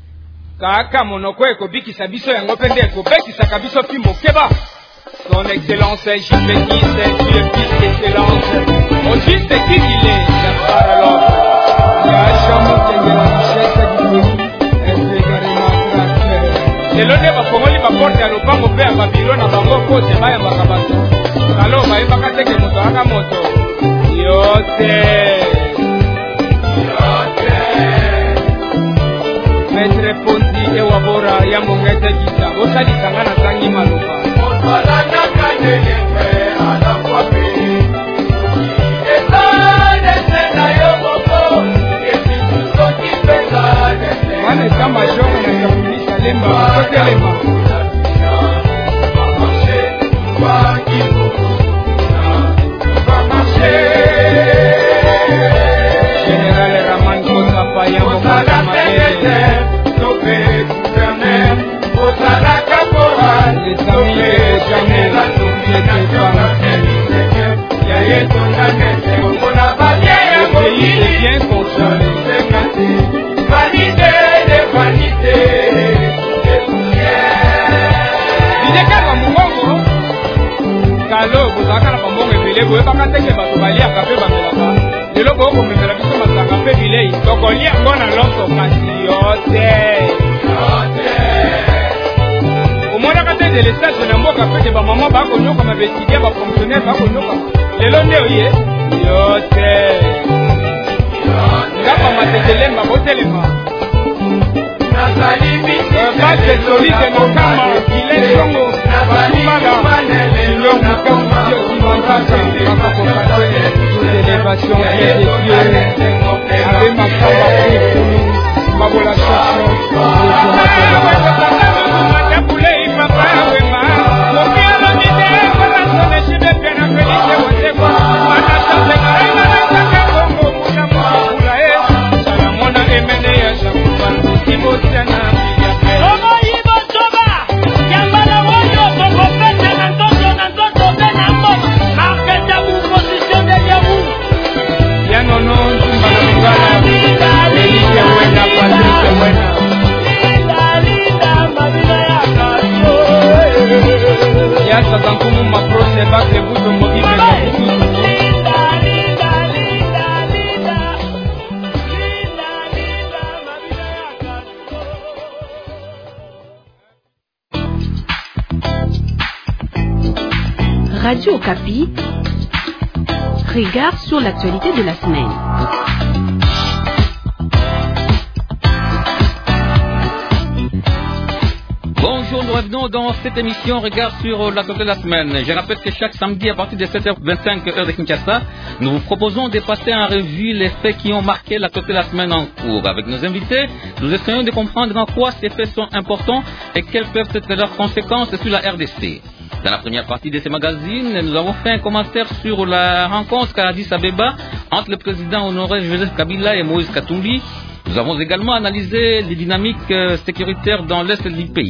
Kaka monoko ekobikisa biso yango mpe nde ekobekisaka biso mpi mokeba. Son excellence Jipekise, tu es fils d'excellence. Auguste Kikile, Gaspard l'autre. Yacha mokengela michesse du pays, intégralement transfert. Lelo nde bafongoli baporte ya lopango mpe ya babiro na bango kote bayambaka bato. Kalo bayebaka teke moto aka moto. Yo te. Maître Ponti et Wabora Yamongete Gita, Osali Sangana Sangi Maluka. Osalana Kanelete à la fois pays. Et ça, les Nayomoko, et si tout ce qui fait ça, les Mane Samajong, et Kamuni Salemba, Kotelema. Va marcher, va Kiboku, va marcher. Général Raman Kota Payam, Osalana Kanelete. Gouverner, yebaka te ke bato baliaka mpe bamelaka lelo bokomemela biso masanga mpe bilei tokolia ngo na loso kasi yo te omonaka te delestage na mboka mpe ke bamama bakonyokama baetudia bafonctionnaire bakonyokama lelo nde oye yo te ngapa matetelemba botelema base solide mokama ile songo basumala ilo mukamusio kimanzase makakokase élévation bien des dieux avec ma femme babola Radio Okapi, regard sur l'actualité de la semaine. Bonjour, nous revenons dans cette émission Regard sur l'actualité de la semaine. Je rappelle que chaque samedi à partir de sept heures vingt-cinq heure de Kinshasa, nous vous proposons de passer en revue les faits qui ont marqué l'actualité de la semaine en cours. Avec nos invités, nous essayons de comprendre en quoi ces faits sont importants et quelles peuvent être leurs conséquences sur la R D C. Dans la première partie de ce magazine, nous avons fait un commentaire sur la rencontre à Addis Abeba entre le président honoré Joseph Kabila et Moïse Katumbi. Nous avons également analysé les dynamiques sécuritaires dans l'est du pays.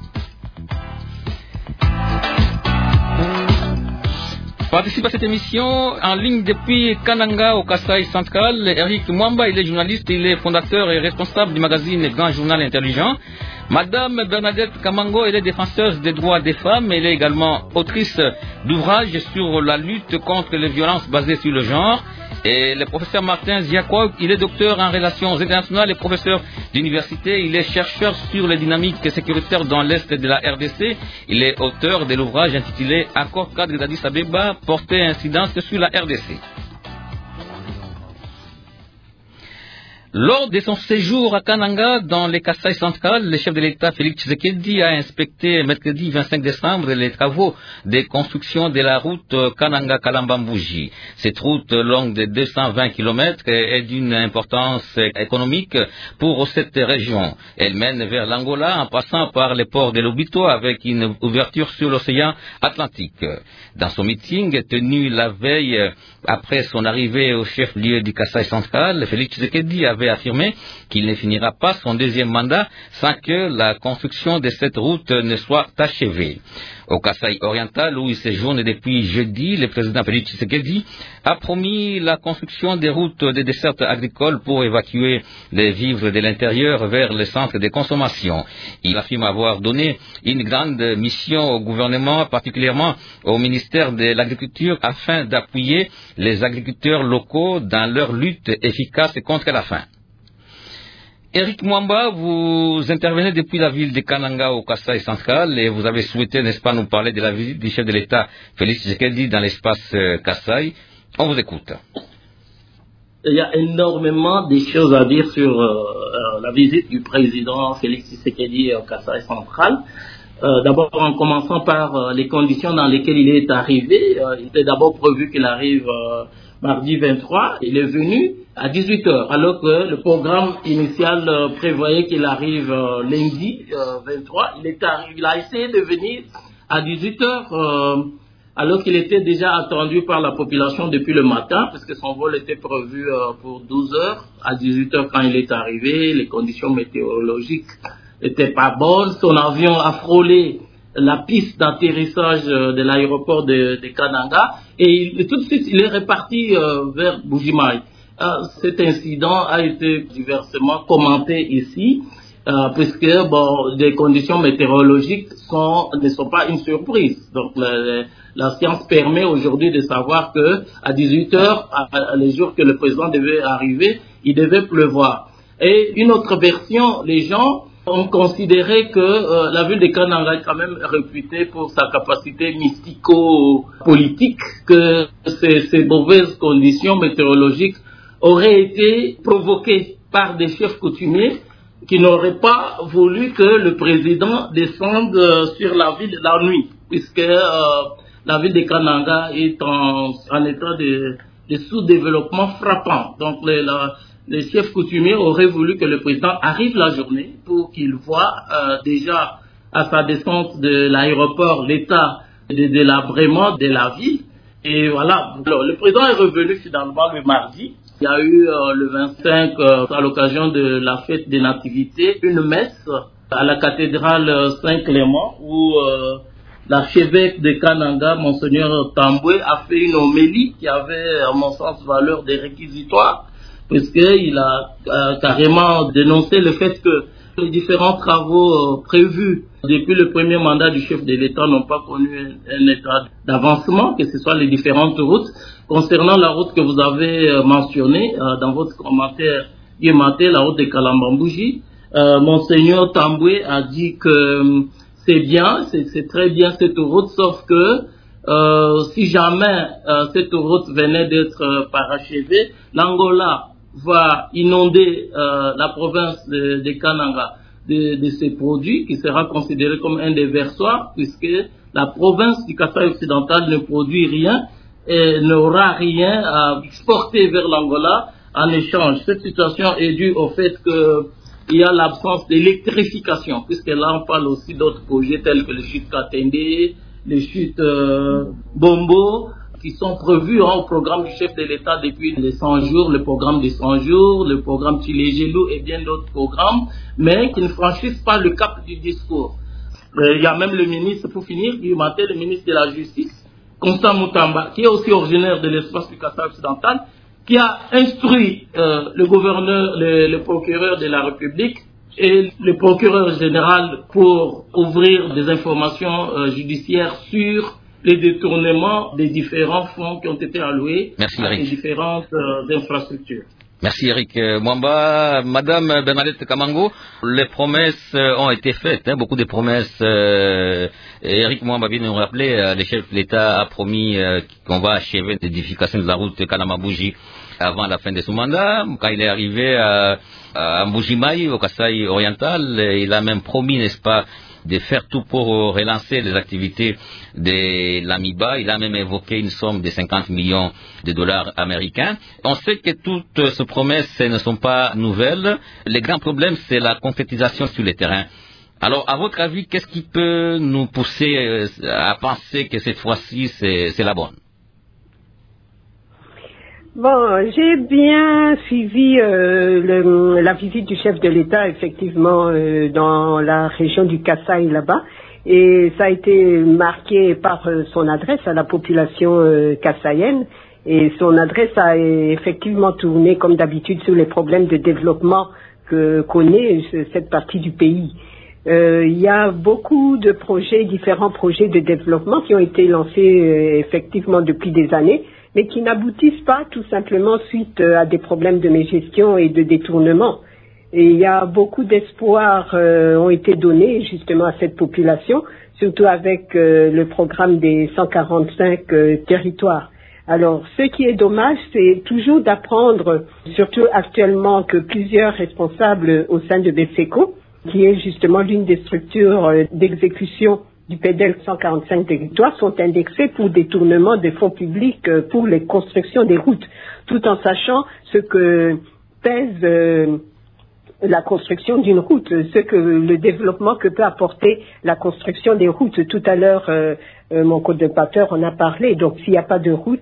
Participe à cette émission en ligne depuis Kananga au Kasaï central. Eric Mwamba, il est journaliste, il est fondateur et responsable du magazine Grand Journal Intelligent. Madame Bernadette Kamango, elle est défenseuse des droits des femmes. Elle est également autrice d'ouvrages sur la lutte contre les violences basées sur le genre. Et le professeur Martin Ziakob, il est docteur en relations internationales et professeur d'université. Il est chercheur sur les dynamiques sécuritaires dans l'est de la R D C. Il est auteur de l'ouvrage intitulé Accord cadre d'Addis Abeba, portée incidence sur la R D C. Lors de son séjour à Kananga, dans les Kasaï central, le chef de l'État Félix Tshisekedi a inspecté mercredi vingt-cinq décembre les travaux de construction de la route Kananga-Kalambambouji. Cette route longue de deux cent vingt kilomètres est d'une importance économique pour cette région. Elle mène vers l'Angola en passant par les ports de Lobito avec une ouverture sur l'océan Atlantique. Dans son meeting tenu la veille après son arrivée au chef-lieu du Kasaï central, Félix Tshisekedi avait affirmé qu'il ne finira pas son deuxième mandat sans que la construction de cette route ne soit achevée. Au Kasaï oriental, où il séjourne depuis jeudi, le président Félix Tshisekedi a promis la construction des routes de desserte agricole pour évacuer les vivres de l'intérieur vers les centres de consommation. Il affirme avoir donné une grande mission au gouvernement, particulièrement au ministère de l'Agriculture, afin d'appuyer les agriculteurs locaux dans leur lutte efficace contre la faim. Eric Mwamba, vous intervenez depuis la ville de Kananga au Kasaï central et vous avez souhaité, n'est-ce pas, nous parler de la visite du chef de l'État Félix Tshisekedi dans l'espace Kasaï. On vous écoute. Il y a énormément de choses à dire sur euh, la visite du président Félix Tshisekedi au Kasaï central. Euh, d'abord, en commençant par euh, les conditions dans lesquelles il est arrivé. Euh, il était d'abord prévu qu'il arrive euh, mardi vingt-trois. Il est venu à dix-huit heures, alors que le programme initial euh, prévoyait qu'il arrive euh, lundi euh, vingt-trois. Il, est arrivé, il a essayé de venir à dix-huit heures, euh, alors qu'il était déjà attendu par la population depuis le matin, parce que son vol était prévu euh, pour douze heures. À dix-huit heures, quand il est arrivé, les conditions météorologiques n'était pas bonne. Son avion a frôlé la piste d'atterrissage de l'aéroport de, de Kananga et il, tout de suite il est reparti euh, vers Bujimaï. Euh, cet incident a été diversement commenté ici euh, puisque bon, les conditions météorologiques sont, ne sont pas une surprise. Donc la, la science permet aujourd'hui de savoir que à dix-huit heures, à, à, les jours que le président devait arriver, il devait pleuvoir. Et une autre version, les gens ont considéré que euh, la ville de Kananga est quand même réputée pour sa capacité mystico-politique, que ces, ces mauvaises conditions météorologiques auraient été provoquées par des chefs coutumiers qui n'auraient pas voulu que le président descende euh, sur la ville la nuit, puisque euh, la ville de Kananga est en, en état de, de sous-développement frappant. Donc les, la, les chefs coutumiers auraient voulu que le président arrive la journée pour qu'il voit euh, déjà à sa descente de l'aéroport l'état de délabrement de la ville. Et voilà, alors, le président est revenu finalement le mardi. Il y a eu euh, le vingt-cinq, euh, à l'occasion de la fête des nativités, une messe à la cathédrale Saint-Clément où euh, l'archevêque de Kananga, Monseigneur Tamboué, a fait une homélie qui avait, à mon sens, valeur des réquisitoires, puisqu'il a euh, carrément dénoncé le fait que les différents travaux euh, prévus depuis le premier mandat du chef de l'État n'ont pas connu un, un état d'avancement, que ce soit les différentes routes. Concernant la route que vous avez euh, mentionnée euh, dans votre commentaire, la route de Kalambambouji, euh, Monseigneur Tamboué a dit que euh, c'est bien, c'est, c'est très bien cette route, sauf que euh, si jamais euh, cette route venait d'être euh, parachevée, l'Angola va inonder euh, la province de, de Kananga de, de ces produits qui sera considéré comme un déversoir, puisque la province du Kasaï occidental ne produit rien et n'aura rien à exporter vers l'Angola en échange. Cette situation est due au fait qu'il y a l'absence d'électrification, puisque là on parle aussi d'autres projets tels que le chute Katende, les chutes euh, Bombo, qui sont prévus hein, au programme du chef de l'État depuis les cent jours, le programme des cent jours, le programme Tilégelou et bien d'autres programmes, mais qui ne franchissent pas le cap du discours. Euh, il y a même le ministre, pour finir, du matin, le ministre de la Justice, Constant Moutamba, qui est aussi originaire de l'espace du Kasaï occidental, qui a instruit euh, le gouverneur, le, le procureur de la République et le procureur général pour ouvrir des informations euh, judiciaires sur les détournements des différents fonds qui ont été alloués Merci, à les différentes euh, infrastructures. Merci Eric Mwamba. Madame Bernadette Kamango, les promesses ont été faites, hein, beaucoup de promesses. Euh, Eric Mwamba vient nous rappeler, euh, le chef de l'État a promis euh, qu'on va achever l'édification de la route Kanamabouji avant la fin de son mandat. Quand il est arrivé à, à Mbujimaï, au Kasaï oriental, il a même promis, n'est-ce pas, de faire tout pour relancer les activités de l'Amiba. Il a même évoqué une somme de cinquante millions de dollars américains. On sait que toutes ces promesses ne sont pas nouvelles. Le grand problème, c'est la concrétisation sur le terrain. Alors, à votre avis, qu'est-ce qui peut nous pousser à penser que cette fois-ci, c'est, c'est la bonne? Bon, j'ai bien suivi euh, le, la visite du chef de l'État, effectivement, euh, dans la région du Kasaï, là-bas, et ça a été marqué par euh, son adresse à la population euh, kassaïenne, et son adresse a effectivement tourné, comme d'habitude, sur les problèmes de développement que connaît cette partie du pays. Euh, il y a beaucoup de projets, différents projets de développement qui ont été lancés euh, effectivement depuis des années, mais qui n'aboutissent pas tout simplement suite à des problèmes de mégestion et de détournement. Et il y a beaucoup d'espoirs euh, ont été donnés justement à cette population, surtout avec euh, le programme des cent quarante-cinq euh, territoires. Alors, ce qui est dommage, c'est toujours d'apprendre, surtout actuellement, que plusieurs responsables au sein de BEFECO, qui est justement l'une des structures euh, d'exécution du P D L cent quarante-cinq territoires, sont indexés pour détournement des fonds publics euh, pour les constructions des routes, tout en sachant ce que pèse euh, la construction d'une route, ce que le développement que peut apporter la construction des routes. Tout à l'heure, euh, euh, mon co-débatteur en a parlé. Donc, s'il n'y a pas de route,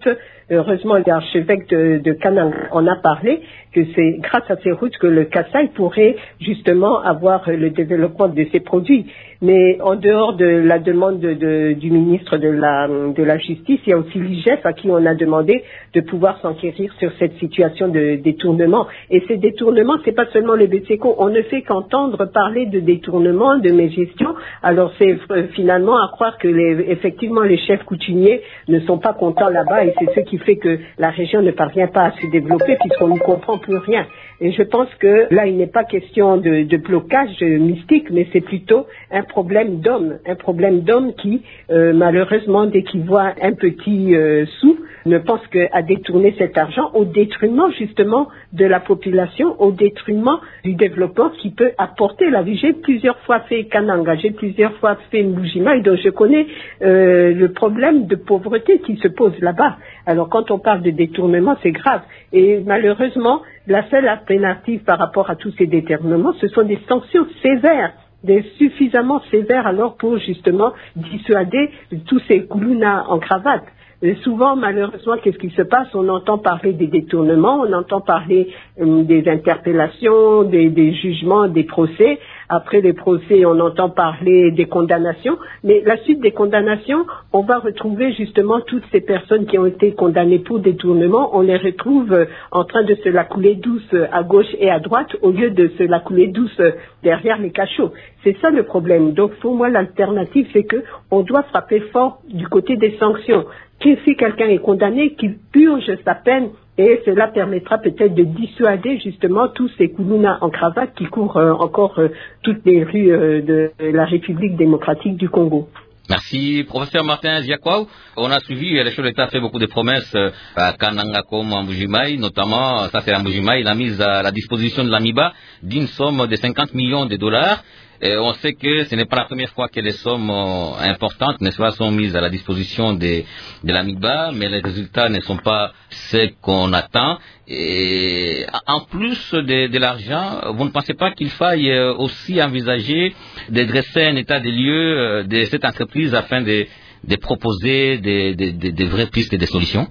Heureusement, l'archevêque de, de Kananga en a parlé, que c'est grâce à ces routes que le Kasaï pourrait justement avoir le développement de ses produits. Mais en dehors de la demande de, de, du ministre de la, de la Justice, il y a aussi l'I G F à qui on a demandé de pouvoir s'enquérir sur cette situation de détournement. Et ces détournements, c'est pas seulement le B C C O, on ne fait qu'entendre parler de détournement, de mégestion. Alors c'est euh, finalement à croire que les, effectivement les chefs coutumiers ne sont pas contents là-bas et c'est ce qui fait que la région ne parvient pas à se développer puisqu'on ne comprend plus rien. Et je pense que là, il n'est pas question de, de blocage mystique, mais c'est plutôt un problème d'homme, un problème d'homme qui, euh, malheureusement, dès qu'il voit un petit euh, sou, ne pense qu'à détourner cet argent au détriment justement de la population, au détriment du développement qui peut apporter la vie. J'ai plusieurs fois fait Kananga, j'ai plusieurs fois fait Mbujimai, donc je connais euh, le problème de pauvreté qui se pose là-bas. Alors quand on parle de détournement, c'est grave. Et malheureusement, la seule alternative par rapport à tous ces détournements, ce sont des sanctions sévères, des suffisamment sévères alors pour justement dissuader tous ces koulounas en cravate. Et souvent, malheureusement, qu'est-ce qui se passe? On entend parler des détournements, on entend parler euh, des interpellations, des, des jugements, des procès. Après les procès, on entend parler des condamnations. Mais la suite des condamnations, on va retrouver justement toutes ces personnes qui ont été condamnées pour détournement. On les retrouve euh, en train de se la couler douce euh, à gauche et à droite au lieu de se la couler douce euh, derrière les cachots. C'est ça le problème. Donc, pour moi, l'alternative, c'est que on doit frapper fort du côté des sanctions. Que si quelqu'un est condamné, qu'il purge sa peine et cela permettra peut-être de dissuader justement tous ces koulounas en cravate qui courent euh, encore euh, toutes les rues euh, de la République démocratique du Congo. Merci, professeur Martin Ziakwao. On a suivi, le chef de l'État a fait beaucoup de promesses à Kananga comme à Mbujimai, notamment, ça c'est à Mbujimai, il a mis à la disposition de l'AMIBA d'une somme de cinquante millions de dollars. Et on sait que ce n'est pas la première fois que les sommes importantes, n'est-ce pas, sont mises à la disposition de, de l'AMIBA, mais les résultats ne sont pas ceux qu'on attend. Et en plus de, de l'argent, vous ne pensez pas qu'il faille aussi envisager de dresser un état des lieux de cette entreprise afin de, de proposer des de, de, de vraies pistes et des solutions?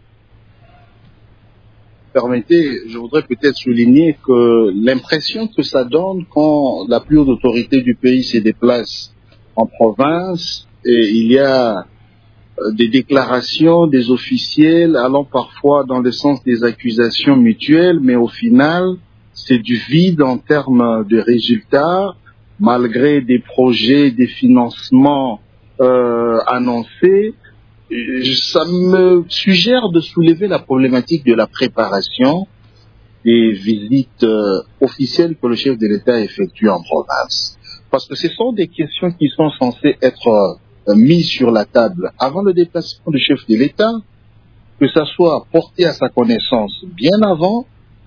Permettez, je voudrais peut-être souligner que l'impression que ça donne quand la plus haute autorité du pays se déplace en province et il y a des déclarations des officiels allant parfois dans le sens des accusations mutuelles, mais au final, c'est du vide en termes de résultats, malgré des projets, des financements euh, annoncés. Ça me suggère de soulever la problématique de la préparation des visites euh, officielles que le chef de l'État effectue en province. Parce que ce sont des questions qui sont censées être euh, mises sur la table avant le déplacement du chef de l'État, que ça soit porté à sa connaissance bien avant,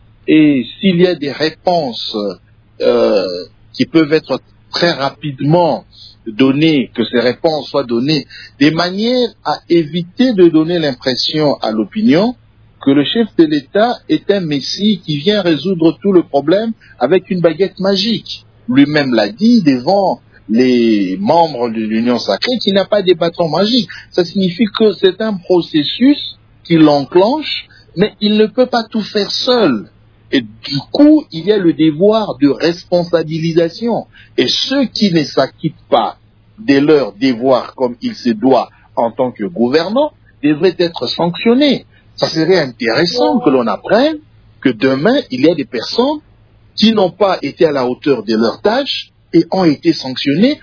et s'il y a des réponses euh, qui peuvent être très rapidement donner, que ces réponses soient données de manière à éviter de donner l'impression à l'opinion que le chef de l'État est un messie qui vient résoudre tout le problème avec une baguette magique. Lui-même l'a dit devant les membres de l'Union sacrée qu'il n'a pas des bâtons magiques. Ça signifie que c'est un processus qui l'enclenche, mais il ne peut pas tout faire seul. Et du coup, il y a le devoir de responsabilisation. Et ceux qui ne s'acquittent pas de leur devoir comme il se doit en tant que gouvernant devraient être sanctionnés. Ça serait intéressant que l'on apprenne que demain, il y a des personnes qui n'ont pas été à la hauteur de leur tâche et ont été sanctionnées.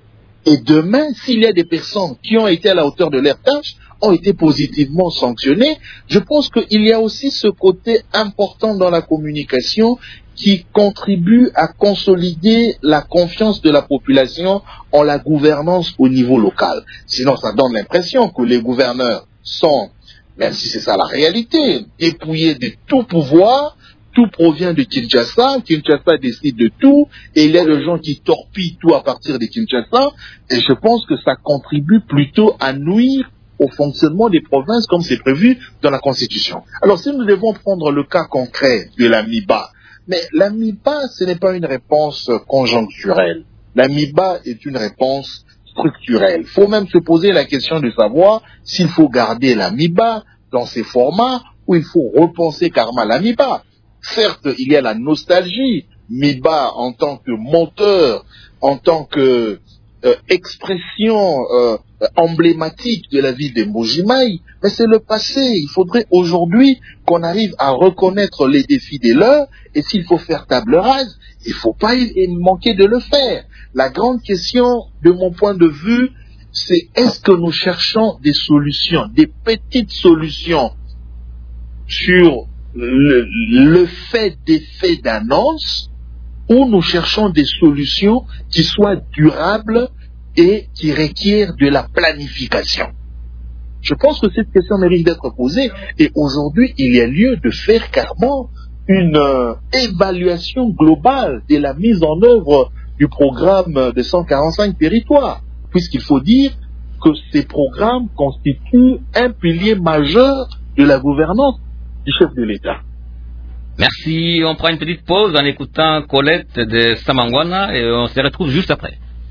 Et demain, s'il y a des personnes qui ont été à la hauteur de leur tâche, ont été positivement sanctionnés. Je pense qu'il y a aussi ce côté important dans la communication qui contribue à consolider la confiance de la population en la gouvernance au niveau local. Sinon, ça donne l'impression que les gouverneurs sont, même si c'est ça la réalité, dépouillés de tout pouvoir. Tout provient de Kinshasa, Kinshasa décide de tout, et il y a des gens qui torpillent tout à partir de Kinshasa, et je pense que ça contribue plutôt à nuire au fonctionnement des provinces comme c'est prévu dans la Constitution. Alors si nous devons prendre le cas concret de l'AMIBA, mais l'AMIBA ce n'est pas une réponse conjoncturelle, l'AMIBA est une réponse structurelle. Il faut même se poser la question de savoir s'il faut garder l'AMIBA dans ces formats où il faut repenser carrément la MIBA. Certes, il y a la nostalgie, MIBA en tant que moteur, en tant que euh, expression euh, emblématique de la ville de Mbuji-Mayi, mais c'est le passé. Il faudrait aujourd'hui qu'on arrive à reconnaître les défis de l'heure, et s'il faut faire table rase, il ne faut pas manquer de le faire. La grande question, de mon point de vue, c'est est-ce que nous cherchons des solutions, des petites solutions sur le, le fait d'effet d'annonce, ou nous cherchons des solutions qui soient durables et qui requièrent de la planification. Je pense que cette question mérite d'être posée, et aujourd'hui il y a lieu de faire carrément une euh, évaluation globale de la mise en œuvre du programme de cent quarante-cinq territoires, puisqu'il faut dire que ces programmes constituent un pilier majeur de la gouvernance du chef de l'État. Merci, on prend une petite pause en écoutant Colette de Samangwana et on se retrouve juste après.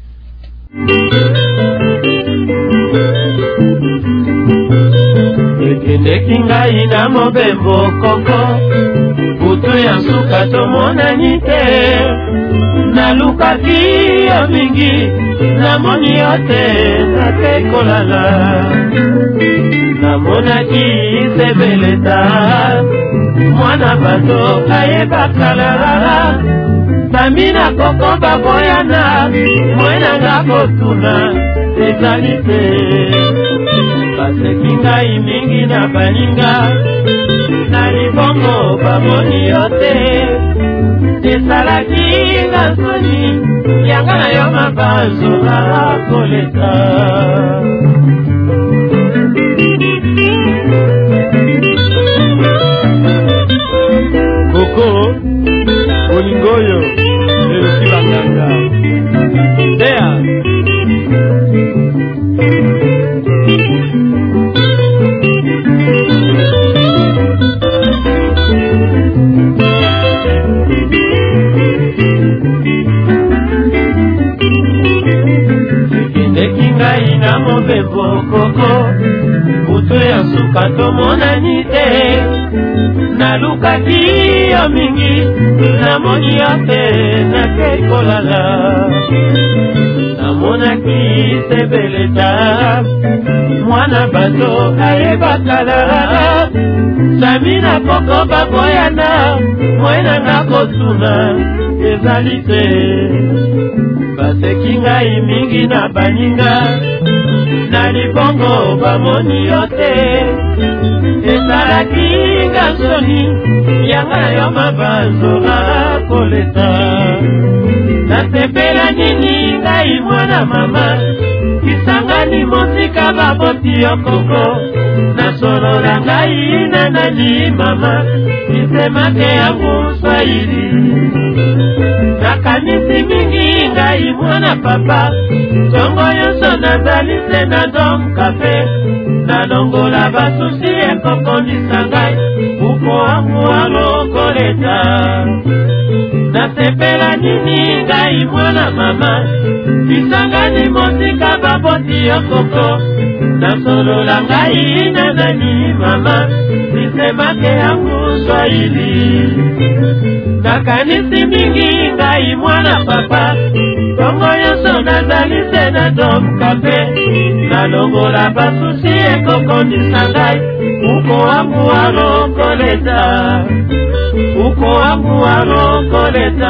ekendeki ngai na mobembo koko butu ya suka tomonani te nalukaki yo mingi namoni yo te natekolala namonaki sebeleta mwana bato ayebakala bamina koko baboyana mwenanga kotuna ezali te baseki ngai mingi na baninga na libongo bamoni yo te esalaki nga soni yanga na yo mabanzo akoleta koko olingoyo eloki banganga tea ekendeki ngai na mobembo koko butu ya suka tomonani te nalukaki yo mingi namoni yo te nakekolala namonaki sebeleta mwana bato ayebakala sami na koko baboyana mwenanga kotuna ezali te baseki ngai mingi na baninga na libongo bamoni yo te esalaki nga soni yanga na yo mabanzo akoleta nasepela nini ngai mwana mama kisangani mosika baboti yo koko nasolola ngai na nani mama isemake yangu swahili nakanisi mingi ngai mwana papa tongo nyonso nazali se na dom kafe nalongola basusi ekokondisa ngai uko wangu alokoleta nasepela nini ngai mwana mama kisangani mosika baboti yo koko nasolola ngai na nani mama isemake yangu swahili nakanisi mingi ngai mwana papa tongo nyonso nazali se na dom kafe nalongola basusi ekokondisa ngai uko wangu alokoleta uko wangu alokoleta.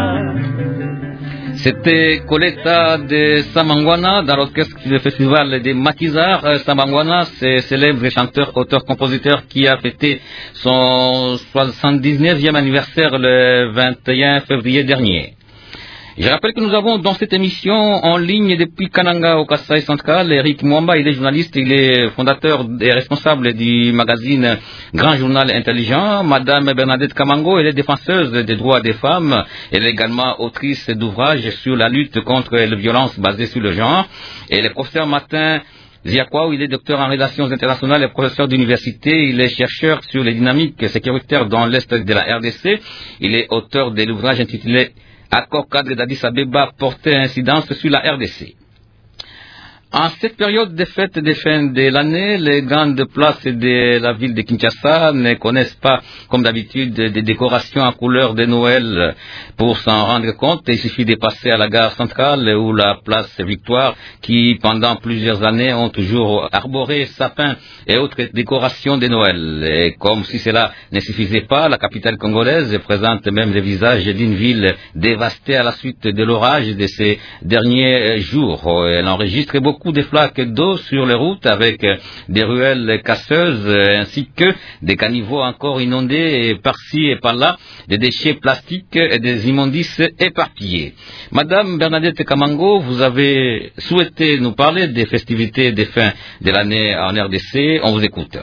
C'était Coletta de Samangwana dans l'orchestre du festival des Maquisards. Samangwana, c'est célèbre chanteur, auteur, compositeur qui a fêté son soixante-dix-neuvième anniversaire le vingt et un février dernier. Je rappelle que nous avons dans cette émission en ligne depuis Kananga au Kasaï central Eric Mwamba. Il est journaliste, il est fondateur et responsable du magazine Grand Journal Intelligent. Madame Bernadette Kamango, elle est défenseuse des droits des femmes. Elle est également autrice d'ouvrages sur la lutte contre les violences basées sur le genre. Et le professeur Martin Ziakwa, il est docteur en relations internationales et professeur d'université. Il est chercheur sur les dynamiques sécuritaires dans l'Est de la R D C. Il est auteur de l'ouvrage intitulé Accord cadre d'Addis Abeba portait incidence sur la R D C. En cette période des fêtes de fin de l'année, les grandes places de la ville de Kinshasa ne connaissent pas, comme d'habitude, des décorations à couleur de Noël. Pour s'en rendre compte, il suffit de passer à la gare centrale ou la place Victoire, qui pendant plusieurs années ont toujours arboré sapins et autres décorations de Noël. Et comme si cela ne suffisait pas, la capitale congolaise présente même le visage d'une ville dévastée à la suite de l'orage de ces derniers jours. Elle enregistre beaucoup Beaucoup de flaques d'eau sur les routes avec des ruelles casseuses ainsi que des caniveaux encore inondés et par-ci et par-là, des déchets plastiques et des immondices éparpillés. Madame Bernadette Kamango, vous avez souhaité nous parler des festivités de fin de l'année en R D C. On vous écoute.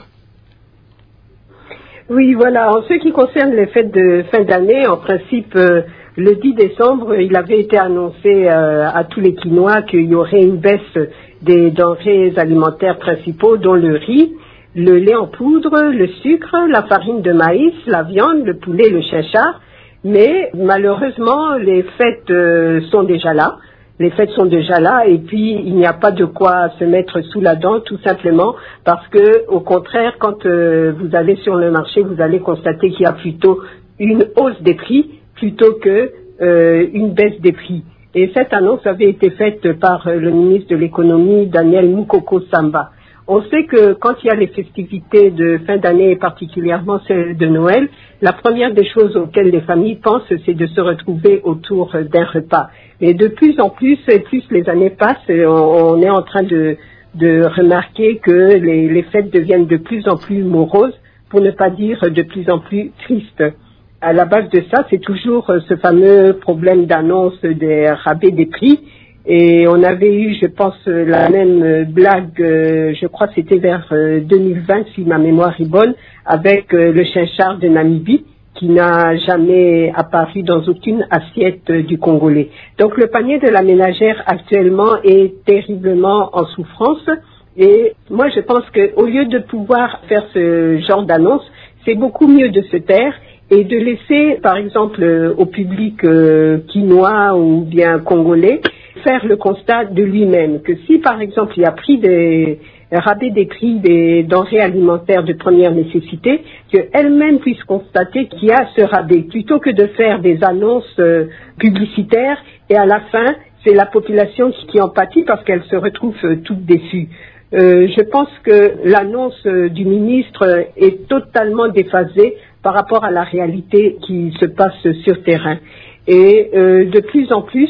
Oui, voilà. En ce qui concerne les fêtes de fin d'année, en principe, euh, le dix décembre, il avait été annoncé euh, à tous les Quinois qu'il y aurait une baisse des denrées alimentaires principaux, dont le riz, le lait en poudre, le sucre, la farine de maïs, la viande, le poulet, le chinchard. Mais malheureusement, les fêtes euh, sont déjà là. Les fêtes sont déjà là et puis il n'y a pas de quoi se mettre sous la dent, tout simplement parce que, au contraire, quand euh, vous allez sur le marché, vous allez constater qu'il y a plutôt une hausse des prix plutôt que euh, une baisse des prix. Et cette annonce avait été faite par le ministre de l'économie, Daniel Mukoko Samba. On sait que quand il y a les festivités de fin d'année, et particulièrement celles de Noël, la première des choses auxquelles les familles pensent, c'est de se retrouver autour d'un repas. Et de plus en plus, et plus les années passent, on est en train de, de remarquer que les, les fêtes deviennent de plus en plus moroses, pour ne pas dire de plus en plus tristes. À la base de ça, c'est toujours ce fameux problème d'annonce des rabais des prix. Et on avait eu, je pense, la même blague, je crois que c'était vers deux mille vingt, si ma mémoire est bonne, avec le chinchard de Namibie, qui n'a jamais apparu dans aucune assiette du Congolais. Donc le panier de la ménagère actuellement est terriblement en souffrance. Et moi, je pense qu'au lieu de pouvoir faire ce genre d'annonce, c'est beaucoup mieux de se taire et de laisser, par exemple, euh, au public euh, quinois ou bien congolais, faire le constat de lui-même, que si, par exemple, il y a pris des rabais des prix des denrées alimentaires de première nécessité, qu'elle-même puisse constater qu'il y a ce rabais, plutôt que de faire des annonces euh, publicitaires, et à la fin, c'est la population qui, qui en pâtit parce qu'elle se retrouve euh, toute déçue. Euh, je pense que l'annonce euh, du ministre est totalement déphasée par rapport à la réalité qui se passe sur terrain. Et euh, de plus en plus,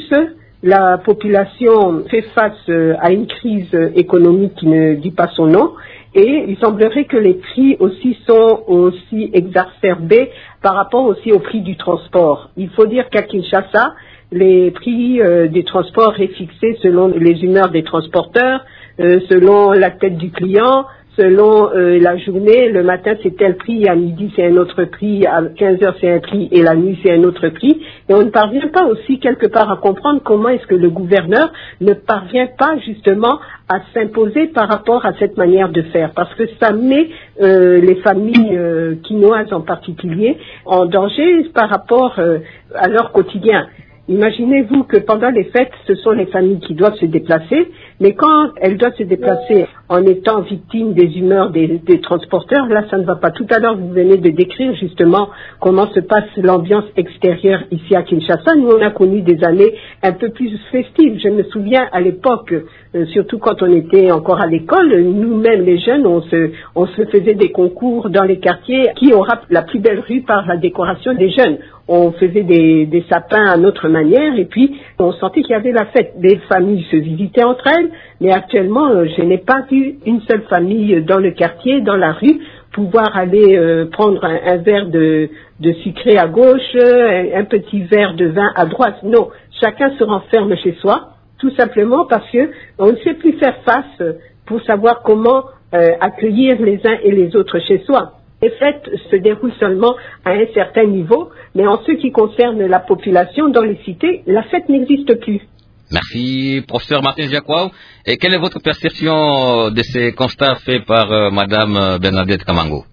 la population fait face euh, à une crise économique qui ne dit pas son nom, et il semblerait que les prix aussi sont aussi exacerbés par rapport aussi au prix du transport. Il faut dire qu'à Kinshasa, les prix euh, des transports est fixé selon les humeurs des transporteurs, euh, selon la tête du client, selon euh, la journée. Le matin c'est tel prix, à midi c'est un autre prix, à quinze heures c'est un prix et la nuit c'est un autre prix. Et on ne parvient pas aussi quelque part à comprendre comment est-ce que le gouverneur ne parvient pas justement à s'imposer par rapport à cette manière de faire, parce que ça met euh, les familles euh, quinoises en particulier en danger par rapport euh, à leur quotidien. Imaginez-vous que pendant les fêtes, ce sont les familles qui doivent se déplacer, mais quand elles doivent se déplacer en étant victimes des humeurs des, des transporteurs, là ça ne va pas. Tout à l'heure, vous venez de décrire justement comment se passe l'ambiance extérieure ici à Kinshasa. Nous, on a connu des années un peu plus festives. Je me souviens à l'époque, euh, surtout quand on était encore à l'école, nous-mêmes les jeunes, on se, on se faisait des concours dans les quartiers. Qui aura la plus belle rue par la décoration des jeunes? On faisait des, des sapins à notre manière et puis on sentait qu'il y avait la fête. Les familles se visitaient entre elles, mais actuellement, euh, je n'ai pas vu une seule famille dans le quartier, dans la rue, pouvoir aller euh, prendre un, un verre de, de sucré à gauche, un, un petit verre de vin à droite. Non, chacun se renferme chez soi, tout simplement parce que on ne sait plus faire face pour savoir comment euh, accueillir les uns et les autres chez soi. Les fêtes se déroulent seulement à un certain niveau, mais en ce qui concerne la population dans les cités, la fête n'existe plus. Merci, professeur Martin Jacquot. Et quelle est votre perception de ces constats faits par euh, Madame Bernadette Kamango?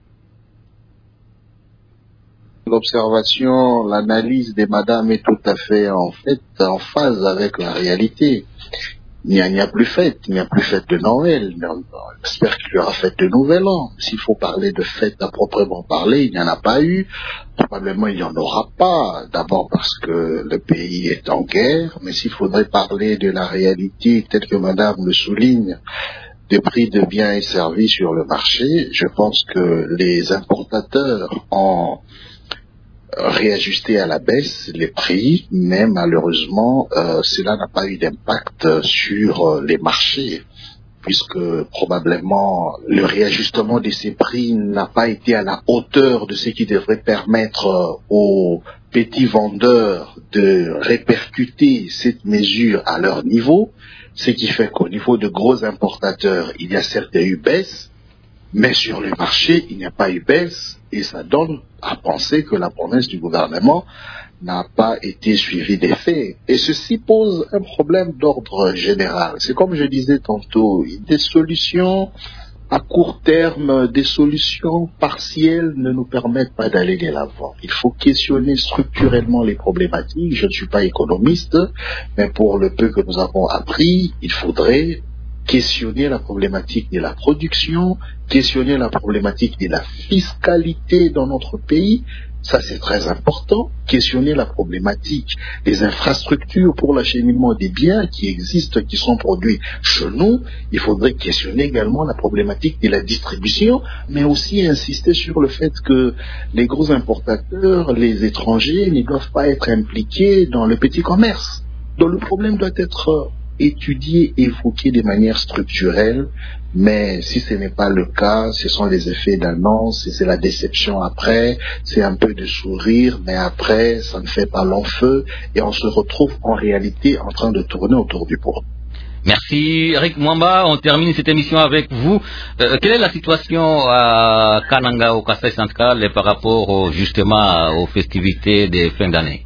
L'observation, l'analyse de Madame est tout à fait en fait en phase avec la réalité. il n'y a, il n'y a plus fête, il n'y a plus fête de Noël. J'espère qu'il y aura fête de Nouvel An. S'il faut parler de fête à proprement parler, il n'y en a pas eu. Probablement, il n'y en aura pas. D'abord parce que le pays est en guerre. Mais s'il faudrait parler de la réalité, telle que Madame le souligne, des prix de biens et services sur le marché, je pense que les importateurs ont réajusté à la baisse les prix, mais malheureusement, euh, cela n'a pas eu d'impact sur euh, les marchés, puisque probablement le réajustement de ces prix n'a pas été à la hauteur de ce qui devrait permettre euh, aux petits vendeurs de répercuter cette mesure à leur niveau, ce qui fait qu'au niveau de gros importateurs, il y a certes eu baisse, mais sur le marché, il n'y a pas eu baisse, et ça donne à penser que la promesse du gouvernement n'a pas été suivie des faits. Et ceci pose un problème d'ordre général. C'est comme je disais tantôt, des solutions à court terme, des solutions partielles ne nous permettent pas d'aller de l'avant. Il faut questionner structurellement les problématiques. Je ne suis pas économiste, mais pour le peu que nous avons appris, il faudrait questionner la problématique de la production, questionner la problématique de la fiscalité dans notre pays, ça c'est très important, questionner la problématique des infrastructures pour l'acheminement des biens qui existent, qui sont produits chez nous. Il faudrait questionner également la problématique de la distribution, mais aussi insister sur le fait que les gros importateurs, les étrangers, ne doivent pas être impliqués dans le petit commerce. Donc le problème doit être étudier, évoquer de manière structurelle, mais si ce n'est pas le cas, ce sont les effets d'annonce, c'est la déception après, c'est un peu de sourire, mais après, ça ne fait pas long feu, et on se retrouve en réalité en train de tourner autour du pot. Merci Eric Mwamba, on termine cette émission avec vous. Euh, quelle est la situation à Kananga, au Kasaï central, par rapport au, justement aux festivités de fin d'année?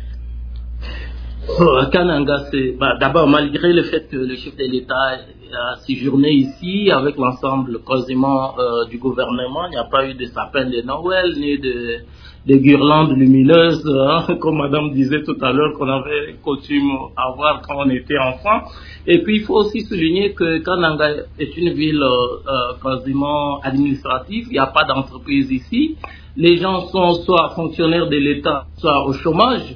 À Kananga, c'est bah, d'abord malgré le fait que le chef de l'État a séjourné ici avec l'ensemble quasiment euh, du gouvernement, il n'y a pas eu de sapin de Noël ni de, de guirlandes lumineuses, hein, comme Madame disait tout à l'heure qu'on avait coutume à voir quand on était enfant. Et puis il faut aussi souligner que Kananga est une ville euh, quasiment administrative, il n'y a pas d'entreprise ici. Les gens sont soit fonctionnaires de l'État, soit au chômage.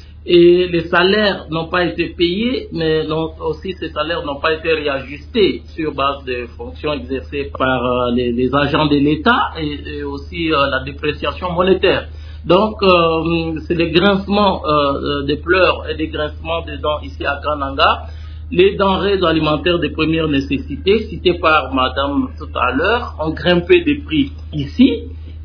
Et les salaires n'ont pas été payés, mais non, aussi ces salaires n'ont pas été réajustés sur base des fonctions exercées par euh, les, les agents de l'État et, et aussi euh, la dépréciation monétaire. Donc, euh, c'est des grincements euh, des pleurs et des grincements des dents ici à Kananga. Les denrées alimentaires de première nécessité, citées par Madame tout à l'heure, ont grimpé des prix ici.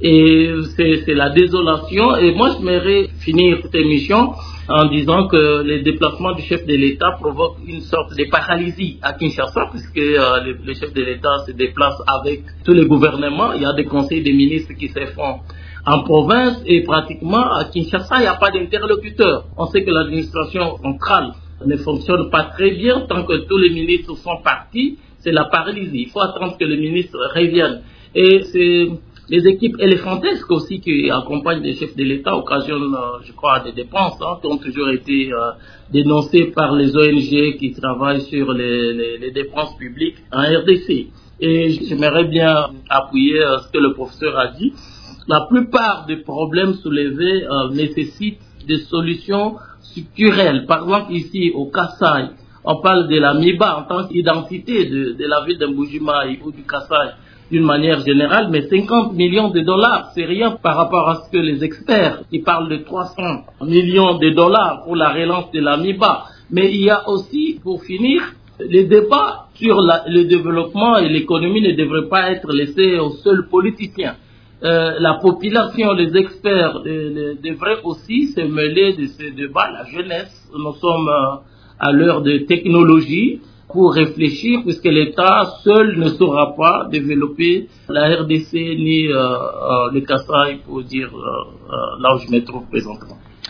Et c'est, c'est la désolation. Et moi, j'aimerais finir cette émission en disant que les déplacements du chef de l'État provoquent une sorte de paralysie à Kinshasa, puisque euh, le, le chef de l'État se déplace avec tous les gouvernements. Il y a des conseils des ministres qui se font en province et pratiquement à Kinshasa, il n'y a pas d'interlocuteur. On sait que l'administration centrale ne fonctionne pas très bien tant que tous les ministres sont partis. C'est la paralysie. Il faut attendre que les ministres reviennent. Et c'est les équipes éléphantesques aussi qui accompagnent les chefs de l'État occasionnent, euh, je crois, des dépenses hein, qui ont toujours été euh, dénoncées par les O N G qui travaillent sur les, les, les dépenses publiques en R D C. Et j'aimerais bien appuyer euh, ce que le professeur a dit. La plupart des problèmes soulevés euh, nécessitent des solutions structurelles. Par exemple, ici au Kasaï, on parle de la M I B A en tant qu'identité de, de la ville de Mbujimaï ou du Kasaï d'une manière générale, mais cinquante millions de dollars, c'est rien par rapport à ce que les experts qui parlent de trois cents millions de dollars pour la relance de la M I B A. Mais il y a aussi, pour finir, les débats sur la, le développement et l'économie ne devraient pas être laissés aux seuls politiciens. Euh, la population, les experts euh, devraient aussi se mêler de ces débats, la jeunesse. Nous sommes euh, à l'heure de technologie pour réfléchir, puisque l'État seul ne saura pas développer la R D C ni euh, euh, le Kasaï, pour dire euh, euh, là où je me trouve présentement.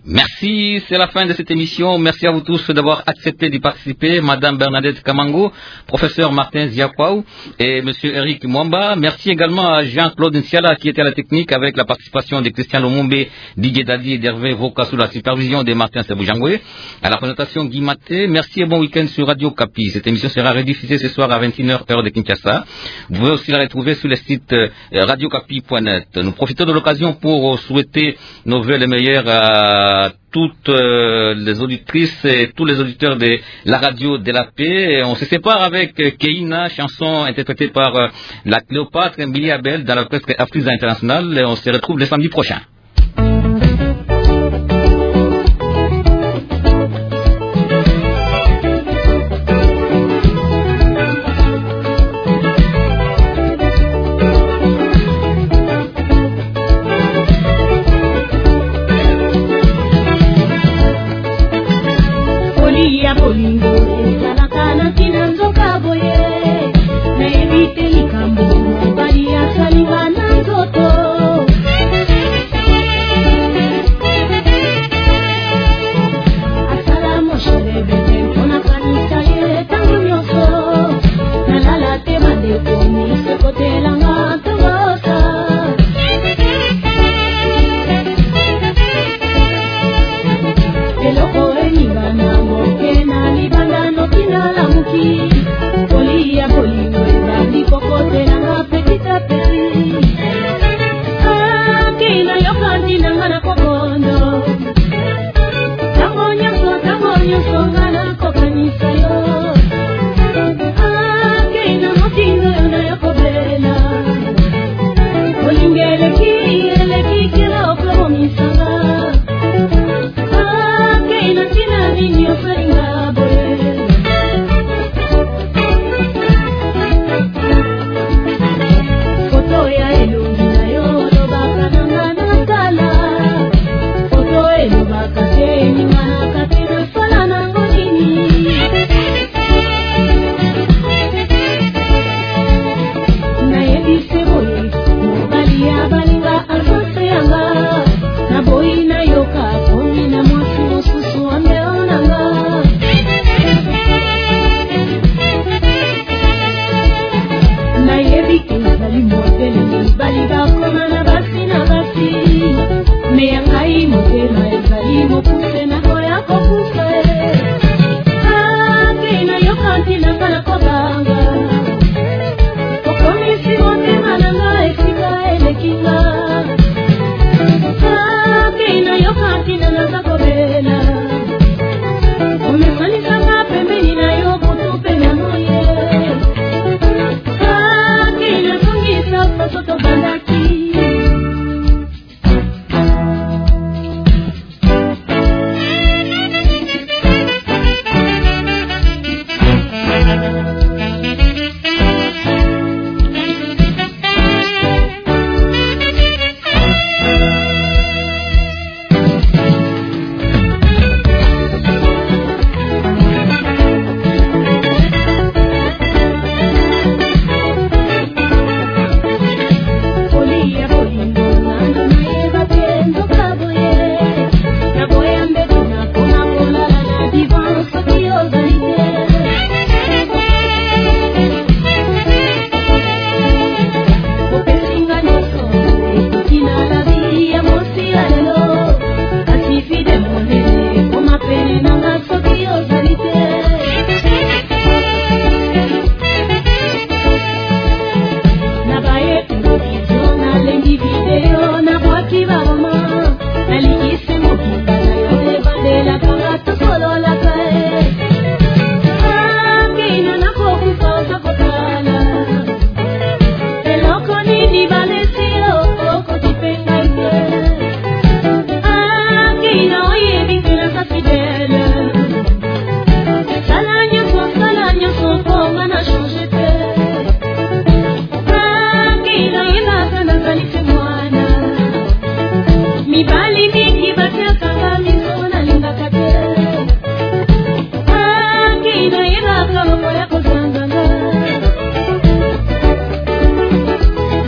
Merci, c'est la fin de cette émission. Merci à vous tous d'avoir accepté d'y participer. Madame Bernadette Kamango, professeur Martin Ziakwaou et Monsieur Eric Mwamba. Merci également à Jean-Claude Nsiala qui était à la technique avec la participation de Christian Lomombe, Didier Dadi et d'Hervé Voka sous la supervision de Martin Seboujangoé. À la présentation Guy Maté. Merci et bon week-end sur Radio Kapi. Cette émission sera rediffusée ce soir à vingt et une heures heure de Kinshasa. Vous pouvez aussi la retrouver sur le site radio kapi point net. Nous profitons de l'occasion pour souhaiter nos vœux les meilleurs à toutes euh, les auditrices et tous les auditeurs de la radio de la paix. Et on se sépare avec euh, Keina, chanson interprétée par euh, la Cléopâtre Billy Abel dans l'orchestre Afriza International. Et on se retrouve le samedi prochain.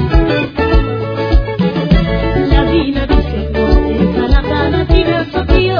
Tokyo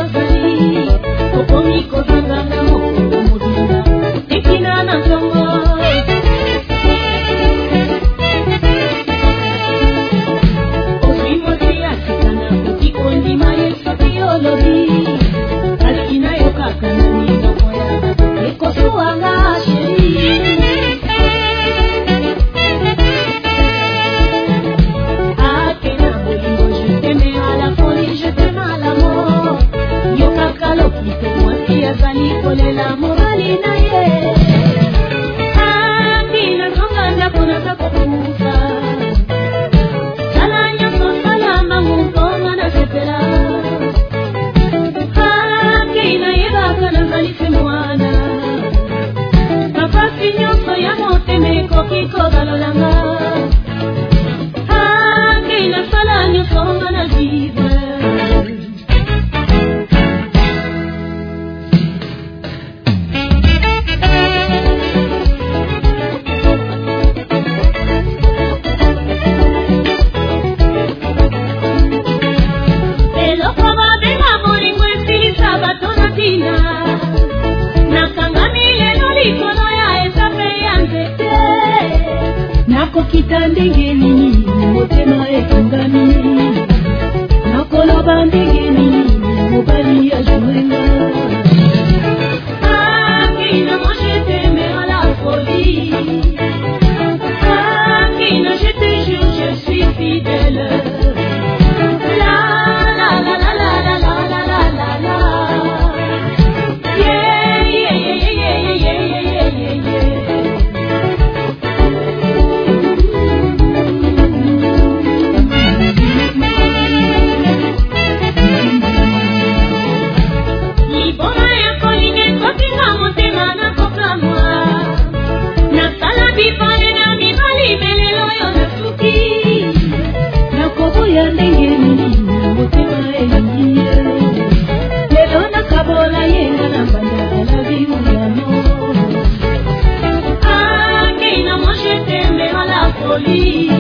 Folie